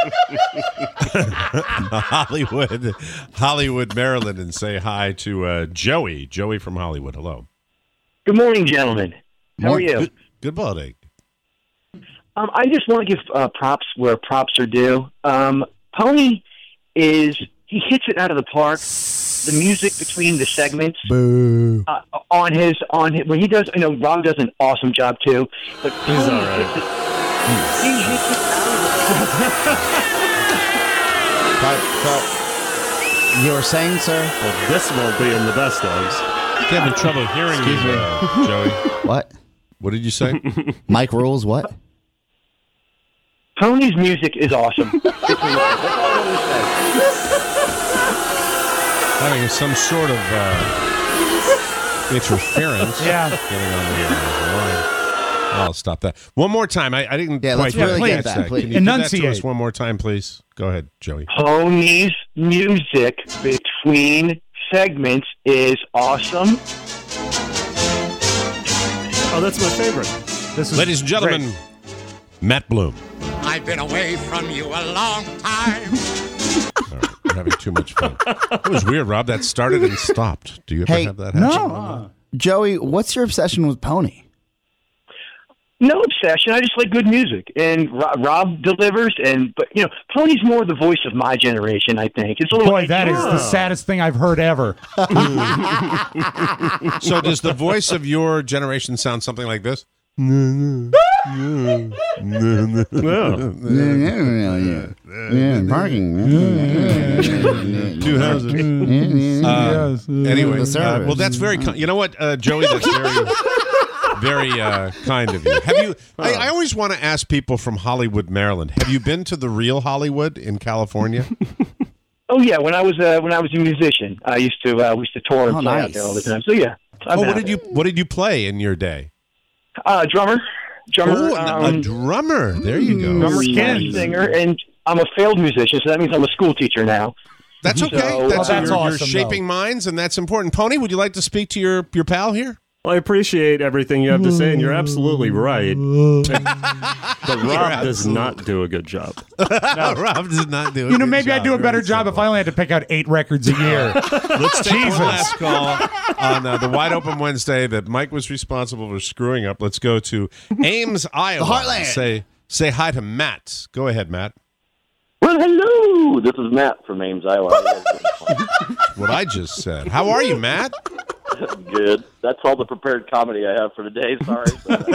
Hollywood, Hollywood, Maryland, and say hi to uh, Joey. Joey from Hollywood. Hello. Good morning, gentlemen. How are you? Good, good morning. Um, I just want to give uh, props where props are due. Um, Pony is he hits it out of the park. The music between the segments Boo. uh, on his on his, when he does, you know, Rob does an awesome job too. But He's Pony all right. hits it, he hits it out of the So, you were saying, sir? Well, this won't be in the best ofs. I'm having trouble hearing Excuse you, me. uh, Joey. What? What did you say? Mike rules. What? Pony's music is awesome. Having some sort of uh, interference. Yeah. Getting on the line. I'll stop that. One more time. I, I didn't Yeah, quite let's really catch get that, that. please. Can you do that to Enunciate. us one more time, please? Go ahead, Joey. Pony's music between segments is awesome. Oh, that's my favorite. This is Ladies and gentlemen, great. Matt Bloom. I've been away from you a long time. All right, we're having too much fun. It was weird, Rob. That started and stopped. Do you ever Hey, have that happen? No. Joey, what's your obsession with Pony? No obsession. I just like good music, and Rob, Rob delivers. And but you know, Pony's more the voice of my generation. I think it's a little. Boy, that is the saddest thing I've heard ever. So does the voice of your generation sound something like this? Yeah, parking. Two houses. Uh, anyway, uh, well, that's very. Con- you know what, uh, Joey? That's very, very uh, kind of you. Have you? I, I always want to ask people from Hollywood, Maryland. Have you been to the real Hollywood in California? Oh yeah, when I was uh, when I was a musician, I used to uh, we used to tour and Oh, play nice. out there all the time. So yeah. I've Oh, been what out did you What did you play in your day? there. Uh, drummer, drummer, Oh, um, a drummer. There you go. drummer, Skins. singer, and I'm a failed musician, so that means I'm a school teacher now. That's okay. So- that's, Oh, that's you're, awesome, you're shaping though. minds, and that's important. Pony, would you like to speak to your your pal here? Well, I appreciate everything you have to say, and you're absolutely right. But Rob does not do a good job. Rob does not do. A You know, good maybe I'd job. do a better Very job if simple. I only had to pick out eight records a year. Let's take Jesus. one last call on uh, the Wide Open Wednesday that Mike was responsible for screwing up. Let's go to Ames, Iowa. The Heartland. Say say hi to Matt. Go ahead, Matt. Well, hello. This is Matt from Ames, Iowa. What I just said. How are you, Matt? Good. That's all the prepared comedy I have for today. Sorry.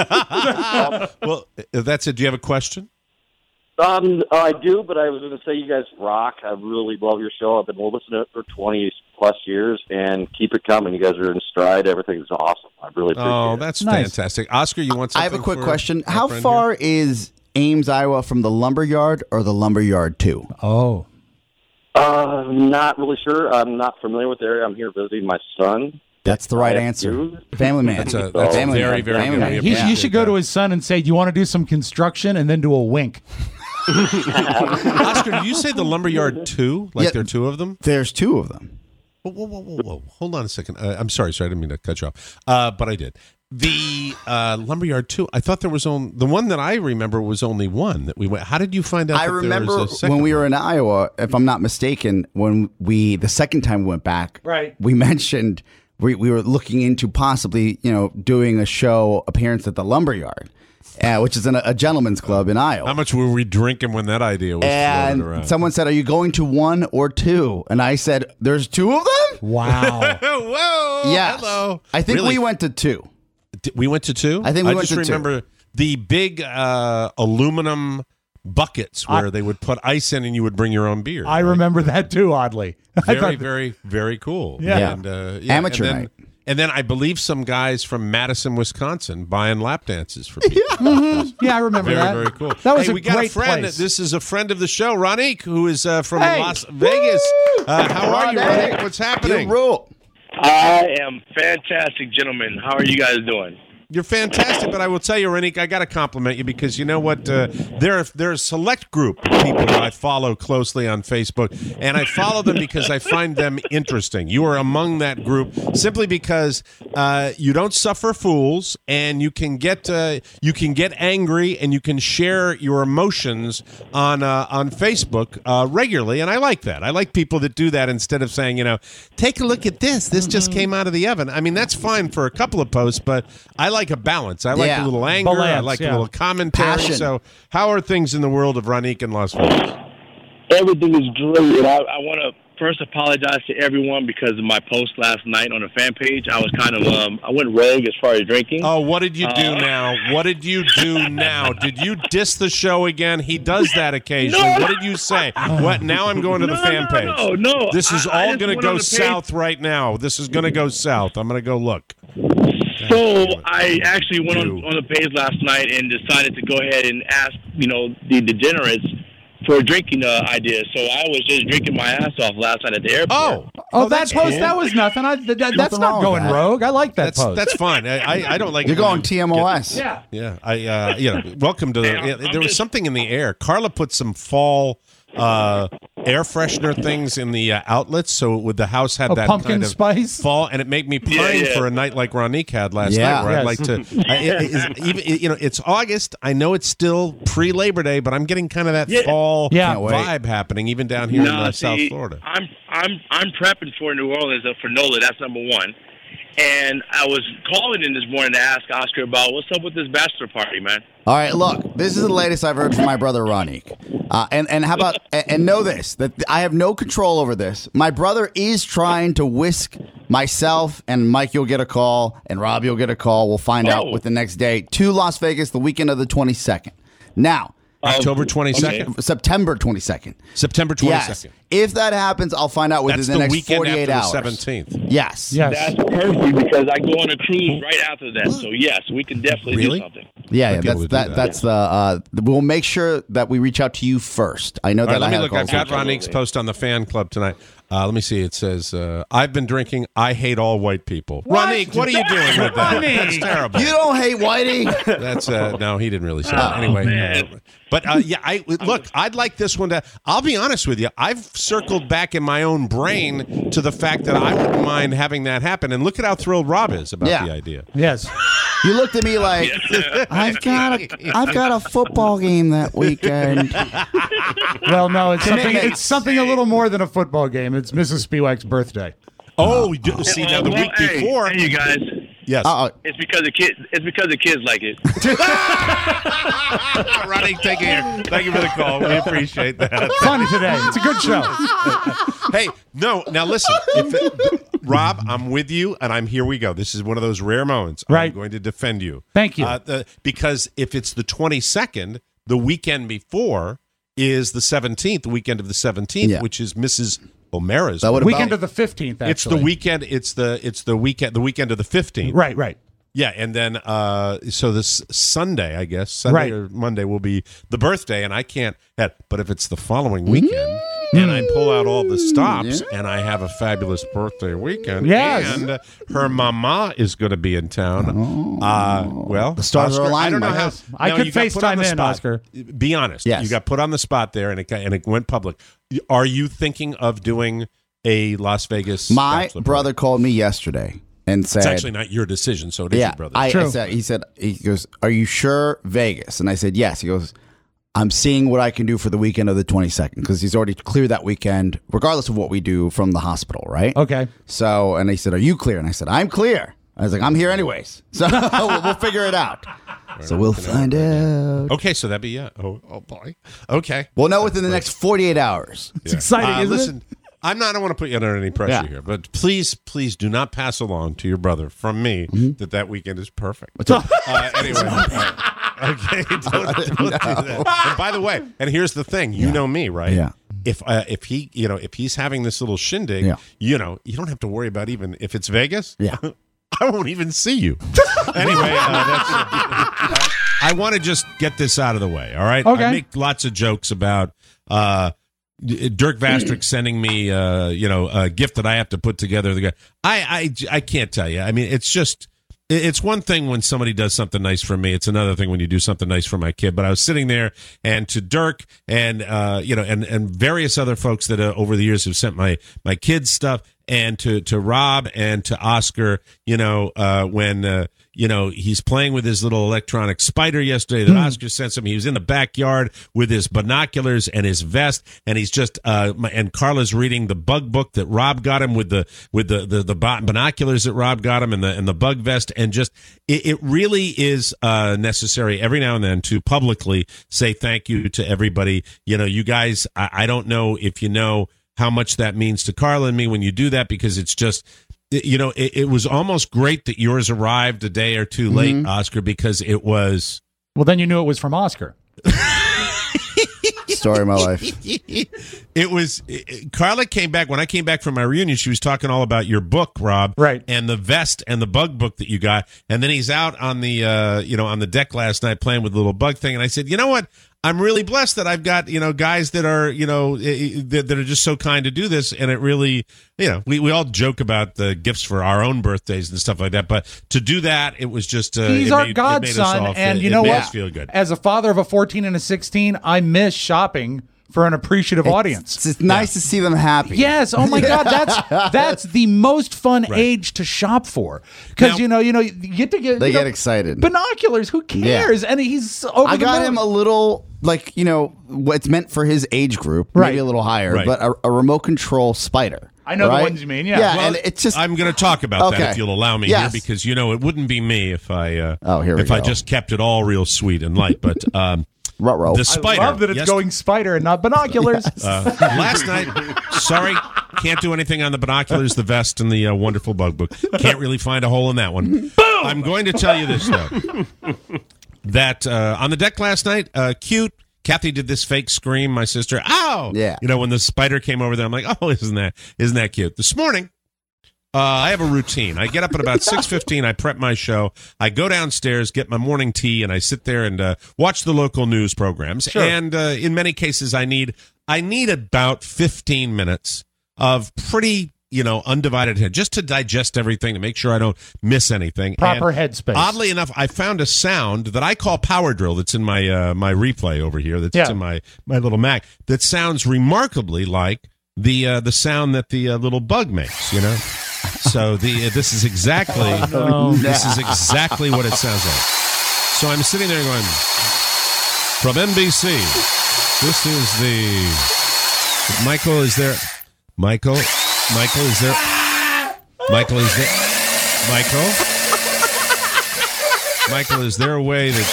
Well, if that's it. Do you have a question? Um, I do, but I was going to say you guys rock. I really love your show. I've been listening to it for twenty plus years, and keep it coming. You guys are in stride. Everything's awesome. I really appreciate Oh, it. that's Nice. fantastic. Oscar, you want I something? have a quick for question. our How friend far here? is Ames, Iowa from the Lumberyard or the Lumberyard two? Oh. Uh, not really sure. I'm not familiar with the area. I'm here visiting my son. That's the right I answer. do. Family man. That's a- that's Family very, man. very Family good. man. We You, Yeah. you should go to his son and say, "Do you want to do some construction?" and then do a wink. Oscar, did you say the Lumberyard two? Like Yeah. there are two of them? There's two of them. Whoa, whoa, whoa, whoa, whoa. Hold on a second. Uh, I'm sorry, sorry. I didn't mean to cut you off. Uh, but I did. The uh, Lumberyard two, I thought there was only, the one that I remember was only one that we went. How did you find out I that remember there was a second when we one? were in Iowa, if I'm not mistaken, when we, the second time we went back, Right. we mentioned we, we were looking into possibly, you know, doing a show appearance at the Lumberyard. uh, which is in a, a gentleman's club in Iowa. How much were we drinking when that idea was floated around? And someone said, "Are you going to one or two?" And I said, "There's two of them." Wow. Whoa. Yes. Hello. I think Really? we went to two. D- We went to two? I think we I went just to two. remember the big uh, aluminum buckets where I- they would put ice in and you would bring your own beer. I remember that too, oddly. I Very, thought- very, very cool. Yeah. And, uh, yeah. Amateur and then, night. And then I believe some guys from Madison, Wisconsin buying lap dances for people. Mhm. Yeah, I remember Very, that. very cool. That was hey, a we got great a friend. place. This is a friend of the show, Ronique, who is uh, from Hey. Las Vegas. Uh, how are you, Ronique? What's happening? You rule. I am fantastic, gentlemen. How are you guys doing? You're fantastic, but I will tell you, Ronique, I got to compliment you because you know what? Uh, there, there are a select group of people that I follow closely on Facebook, and I follow them because I find them interesting. You are among that group simply because uh, you don't suffer fools, and you can get uh, you can get angry, and you can share your emotions on uh, on Facebook uh, regularly, and I like that. I like people that do that instead of saying, you know, take a look at this. This just came out of the oven. I mean, that's fine for a couple of posts, but I like a balance. I like Yeah. a little anger. I Balance, like yeah. a little commentary. Passion. So, how are things in the world of Ronique in Las Vegas? Everything is great, and I, I want to first apologize to everyone because of my post last night on the fan page. I was kind of um, I went rogue as far as drinking. Oh, what did you do Uh, now? What did you do now? Did you diss the show again? He does that occasionally. No. What did you say? What? Now I'm going to the No, fan no, page. no, no. This is I- I all just going to went go on the page. south right now. This is going to go south. I'm going to go look. So I actually went on, Do. on the page last night and decided to go ahead and ask, you know, the degenerates for a drinking uh, idea. So I was just drinking my ass off last night at the airport. Oh, Oh, that that's post, cool. that was nothing. I, th- that's Nothing not wrong going with that. rogue. I like that That's post. that's fine. I, I, I don't like. You're it when going you T M O S. yeah. Yeah, I uh, you know, welcome to the. Hey, I'm- yeah, I'm there was just- something in the air. Carla put some fall uh, air freshener things in the uh, outlets, so with the house had Oh, that pumpkin kind of spice? fall, and it made me pine Yeah, yeah. for a night like Ronique had last Yeah. night, where I'd Yes. like to. I, it, it, even you know, it's August. I know it's still pre Labor Day, but I'm getting kind of that Yeah. fall Yeah. Can't wait. vibe happening even down here in No, uh, see, South Florida. I'm I'm I'm prepping for New Orleans uh, for NOLA. That's number one. And I was calling in this morning to ask Oscar about what's up with this bachelor party, man. All right, look, this is the latest I've heard from my brother Ronique. Uh, and, and how about, and, and know this, that I have no control over this. My brother is trying to whisk myself, and Mike, you'll get a call, and Rob, you'll get a call. We'll find out Oh. with the next day to Las Vegas the weekend of the twenty-second. Now, October twenty-second, September twenty-second. September Yes. twenty-second. If that happens, I'll find out within That's the, the next weekend forty-eight after hours. the seventeenth. Yes. Yes. That's perfect because I go on a cruise right after that. So yes, we can definitely Really? do something. Yeah, yeah, Might be able that's to do that. that. That's the. Uh, we'll make sure that we reach out to you first. I know All that. right, let I me had look. calls I've got from- Ronique's post on the fan club tonight. Uh, let me see. It says, uh, "I've been drinking. I hate all white people." What? Ronique, what are you doing with that? Ronique! That's terrible. You don't hate Whitey. That's uh, no, he didn't really say Oh, that. Anyway, man. uh, but uh, yeah, I look. I'd like this one to. I'll be honest with you. I've circled back in my own brain to the fact that I wouldn't mind having that happen. And look at how thrilled Rob is about Yeah. the idea. Yes. You looked at me like I've got a I've got a football game that weekend. Well, no, it's something. Commitments. It's something a little more than a football game. It's Missus Spiewak's birthday. Oh, we do, see now the Well, week hey, before. hey, you guys. Yes, Uh-oh. It's because the kids. It's because the kids like it. Ronnie, take care. Thank you for the call. We appreciate that. Fun today. It's a good show. Hey, no, now listen. If it, Rob, I'm with you, and I'm here we go. This is one of those rare moments. Right. I'm going to defend you. Thank you. Uh, the, because if it's the twenty-second, the weekend before is the seventeenth, the weekend of the seventeenth, Yeah. which is Missus O'Mara's. That would Weekend of the fifteenth. It's the weekend. It's the it's the weekend. The weekend of the fifteenth. Right. Right. Yeah, and then uh, so this Sunday, I guess Sunday Right. or Monday will be the birthday, and I can't. Have, but if it's the following weekend, and I pull out all the stops, and I have a fabulous birthday weekend, Yes. and uh, her mama is going to be in town. Uh, well, The stars are Oscar, aligned, I don't know Mike. how. Yes. I no, could you got put on FaceTime the in, spot. Oscar. Be honest. Yes. You got put on the spot there, and it got, and it went public. Are you thinking of doing a Las Vegas? My bachelor brother called me yesterday and said, It's actually not your decision, so it is "Yeah." your brother. I, I True. said, he said, he goes, "Are you sure Vegas?" And I said, "Yes." He goes, "I'm seeing what I can do for the weekend of the twenty-second because he's already cleared that weekend, regardless of what we do from the hospital, right?" Okay. So, and he said, "Are you clear?" And I said, "I'm clear." I was like, "I'm here anyways, so we'll, we'll figure it out." So we'll find out. Okay, so that'd be yeah. Oh, oh boy. Okay. We'll know within the next forty-eight hours. It's exciting, uh, isn't listen, it? I'm not. I don't want to put you under any pressure Yeah. here, but please, please do not pass along to your brother from me Mm-hmm. that that weekend is perfect. uh, anyway, uh, okay, don't, don't do that. And by the way, and here's the thing: you know me, right? Yeah. If uh, if he you know if he's having this little shindig, Yeah. you know you don't have to worry about even if it's Vegas. Yeah. I won't even see you. Anyway, uh, that's. Uh, I want to just get this out of the way. All right. Okay. I make lots of jokes about. Uh, Dirk Vastrick sending me, uh, you know, a gift that I have to put together. The guy, I, I, I can't tell you. I mean, it's just, it's one thing when somebody does something nice for me. It's another thing when you do something nice for my kid. But I was sitting there, and to Dirk and uh, you know, and and various other folks that uh, over the years have sent my my kids stuff, and to to Rob and to Oscar, you know, uh, when. Uh, You know, he's playing with his little electronic spider yesterday that Oscar sent him. He was in the backyard with his binoculars and his vest, and he's just uh, my, and Carla's reading the bug book that Rob got him with the with the the, the binoculars that Rob got him and the and the bug vest, and just it, it really is uh, necessary every now and then to publicly say thank you to everybody. You know, you guys, I, I don't know if you know how much that means to Carla and me when you do that, because it's just. You know, it, it was almost great that yours arrived a day or two late, Mhm. Oscar, because it was. Well, then you knew it was from Oscar. Story of my life. It was. It, Carla came back when I came back from my reunion. She was talking all about your book, Rob, right? And the vest and the bug book that you got. And then he's out on the, uh, you know, on the deck last night playing with the little bug thing. And I said, you know what? I'm really blessed that I've got, you know, guys that are, you know, that, that are just so kind to do this. And it really, you know, we, we all joke about the gifts for our own birthdays and stuff like that. But to do that, it was just, uh, He's it our made, it made us godson, all and feel- you it know made what? us feel good. As a father of a fourteen and a sixteen, I miss shopping for an appreciative audience. It's nice to see them happy. Yes. Oh my God. That's that's the most fun Right. age to shop for, because you know you know you get to get They you know, get excited. binoculars. Who cares? And he's over I the got moon. him a little, like, you know, what's meant for his age group, Right. maybe a little higher, Right. but a, a remote control spider. I know the right? ones you mean, yeah. Yeah, Well, and it's just. I'm going to talk about that Okay. if you'll allow me Yes. here, because you know it wouldn't be me if I uh, Oh, here we if I go. just kept it all real sweet and light. But um, Ruh-roh. the spider. I love that it's yes- going spider and not binoculars. Uh, last night, sorry, can't do anything on the binoculars, the vest, and the uh, wonderful bug book. Can't really find a hole in that one. Boom! I'm going to tell you this though, that uh, on the deck last night, uh, cute. Kathy did this fake scream. My sister, ow! Yeah. You know, when the spider came over there, I'm like, oh, isn't that isn't that cute? This morning, uh, I have a routine. I get up at about six fifteen. I prep my show. I go downstairs, get my morning tea, and I sit there and uh, watch the local news programs. Sure. And uh, in many cases, I need I need about fifteen minutes of pretty, you know, undivided head, just to digest everything, to make sure I don't miss anything. Proper And headspace. Oddly enough, I found a sound that I call Power Drill that's in my uh, my replay over here, that's Yeah. in my, my little Mac, that sounds remarkably like the uh, the sound that the uh, little bug makes, you know? So the uh, this is exactly no. this is exactly what it sounds like. So I'm sitting there going, from N B C, this is the Michael is there Michael Michael is there Michael is there Michael Michael is there a way that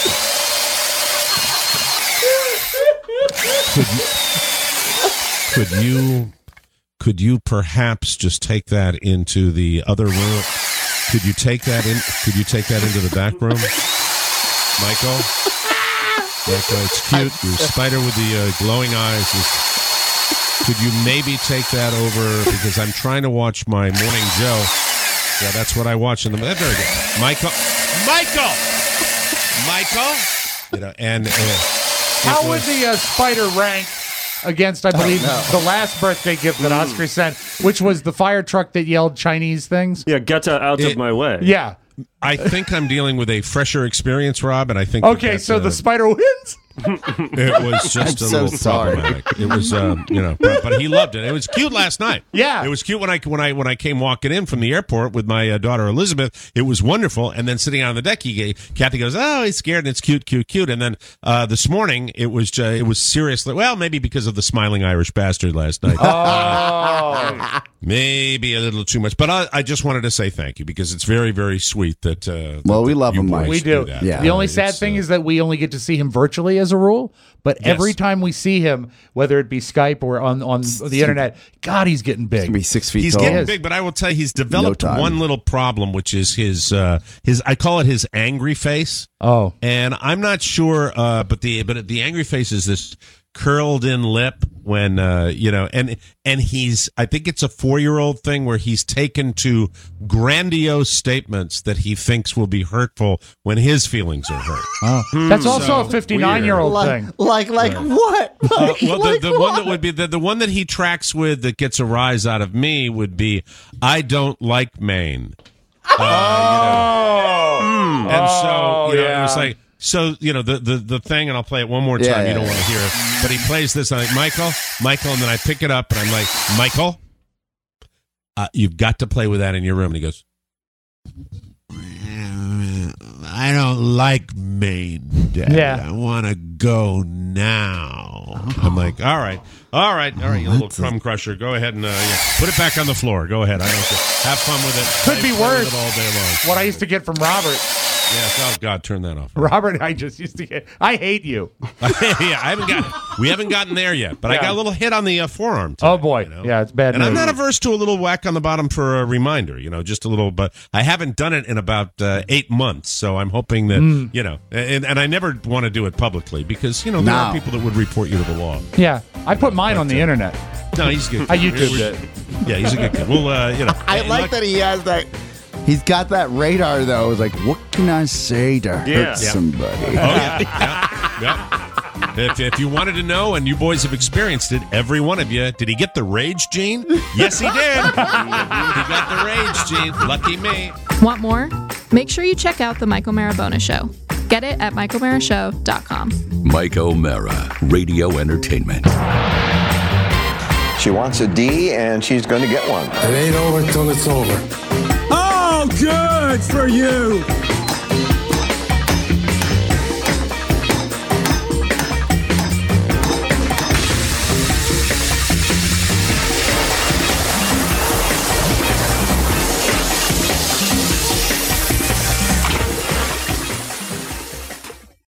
could could you could you perhaps just take that into the other room? Could you take that in could you take that into the back room? Michael? Michael, it's cute. Your spider with the uh, glowing eyes is could you maybe take that over, because I'm trying to watch my Morning Joe. Yeah, that's what I watch in the. That's very good. Michael, Michael, Michael. You know, and uh, How it would the uh, spider rank against, I believe, the last birthday gift that Oscar sent, which was the fire truck that yelled Chinese things? Yeah, get out It- of my way. Yeah. I think I'm dealing with a fresher experience, Rob, and I think. Okay, that, so uh, the spider wins? It was just I'm a so little sorry. problematic. It was, um, you know, but, but he loved it. It was cute last night. Yeah. It was cute when I when I when I came walking in from the airport with my uh, daughter Elizabeth. It was wonderful. And then sitting on the deck, he gave, Kathy goes, "Oh, he's scared, and it's cute, cute, cute." And then uh, this morning, it was uh, it was seriously well, maybe because of the smiling Irish bastard last night. Oh. maybe a little too much. But I, I just wanted to say thank you because it's very, very sweet that. Uh, well, that we love you him, boys Mike. We do. that. Yeah. The only It's, sad thing uh, is that we only get to see him virtually as a rule. But Yes. every time we see him, whether it be Skype or on, on the internet, God, he's getting big. He's gonna be six feet He's tall. getting big, but I will tell you, he's developed No time. one little problem, which is his uh, his. I call it his angry face. Oh, and I'm not sure, uh, but the but the angry face is this curled in lip when uh, you know, and and he's. I think it's a four year old thing where he's taken to grandiose statements that he thinks will be hurtful when his feelings are hurt. Oh. That's also So a fifty-nine year old like, thing. Like, like what? Uh, Like, well, like the, the one what? that would be the, the one that he tracks with that gets a rise out of me would be, I don't like Maine. Uh, you know. And so, you know, yeah. it was like, so, you know, the, the, the thing, and I'll play it one more time. Yeah, you yeah, don't yeah. want to hear it. But he plays this, and I'm like, Michael, Michael, and then I pick it up, and I'm like, Michael, uh, you've got to play with that in your room. And he goes, I don't like Maine, Dad. Yeah. I want to go now. I'm like, all right, all right, all right, you little crumb crusher. Go ahead and uh, yeah. put it back on the floor. Go ahead. I don't care. Have fun with it. Could Play- be play with worse. it all day long. What I used to get from Robert. Yes. Oh God, turn that off. Robert, I just used to get. I hate you. Yeah, I haven't got. We haven't gotten there yet, but I Yeah. got a little hit on the uh, forearm. Today, Oh boy, you know? yeah, it's bad. And I'm news. not averse to a little whack on the bottom for a reminder, you know, just a little. But I haven't done it in about uh, eight months, so I'm hoping that Mm. you know. And, and I never want to do it publicly because you know there are No. people that would report you to the law. Yeah, I put mine on the internet. No, he's good. I YouTubed We're- it. Yeah, he's a good kid. Well, uh, you know, I and like look- that he has that. He's got that radar though. It's like, what can I say to hurt Yeah. Yeah. somebody? Oh yeah, yeah, yeah. If, if you wanted to know, and you boys have experienced it, every one of you, did he get the rage gene? Yes, he did. He got the rage gene. Lucky me. Want more? Make sure you check out the Mike O'Mara Bonus Show. Get it at mike o'mara show dot com. Mike O'Mara, Radio Entertainment. She wants a D, and she's going to get one. It ain't over till it's over. Oh, good for you.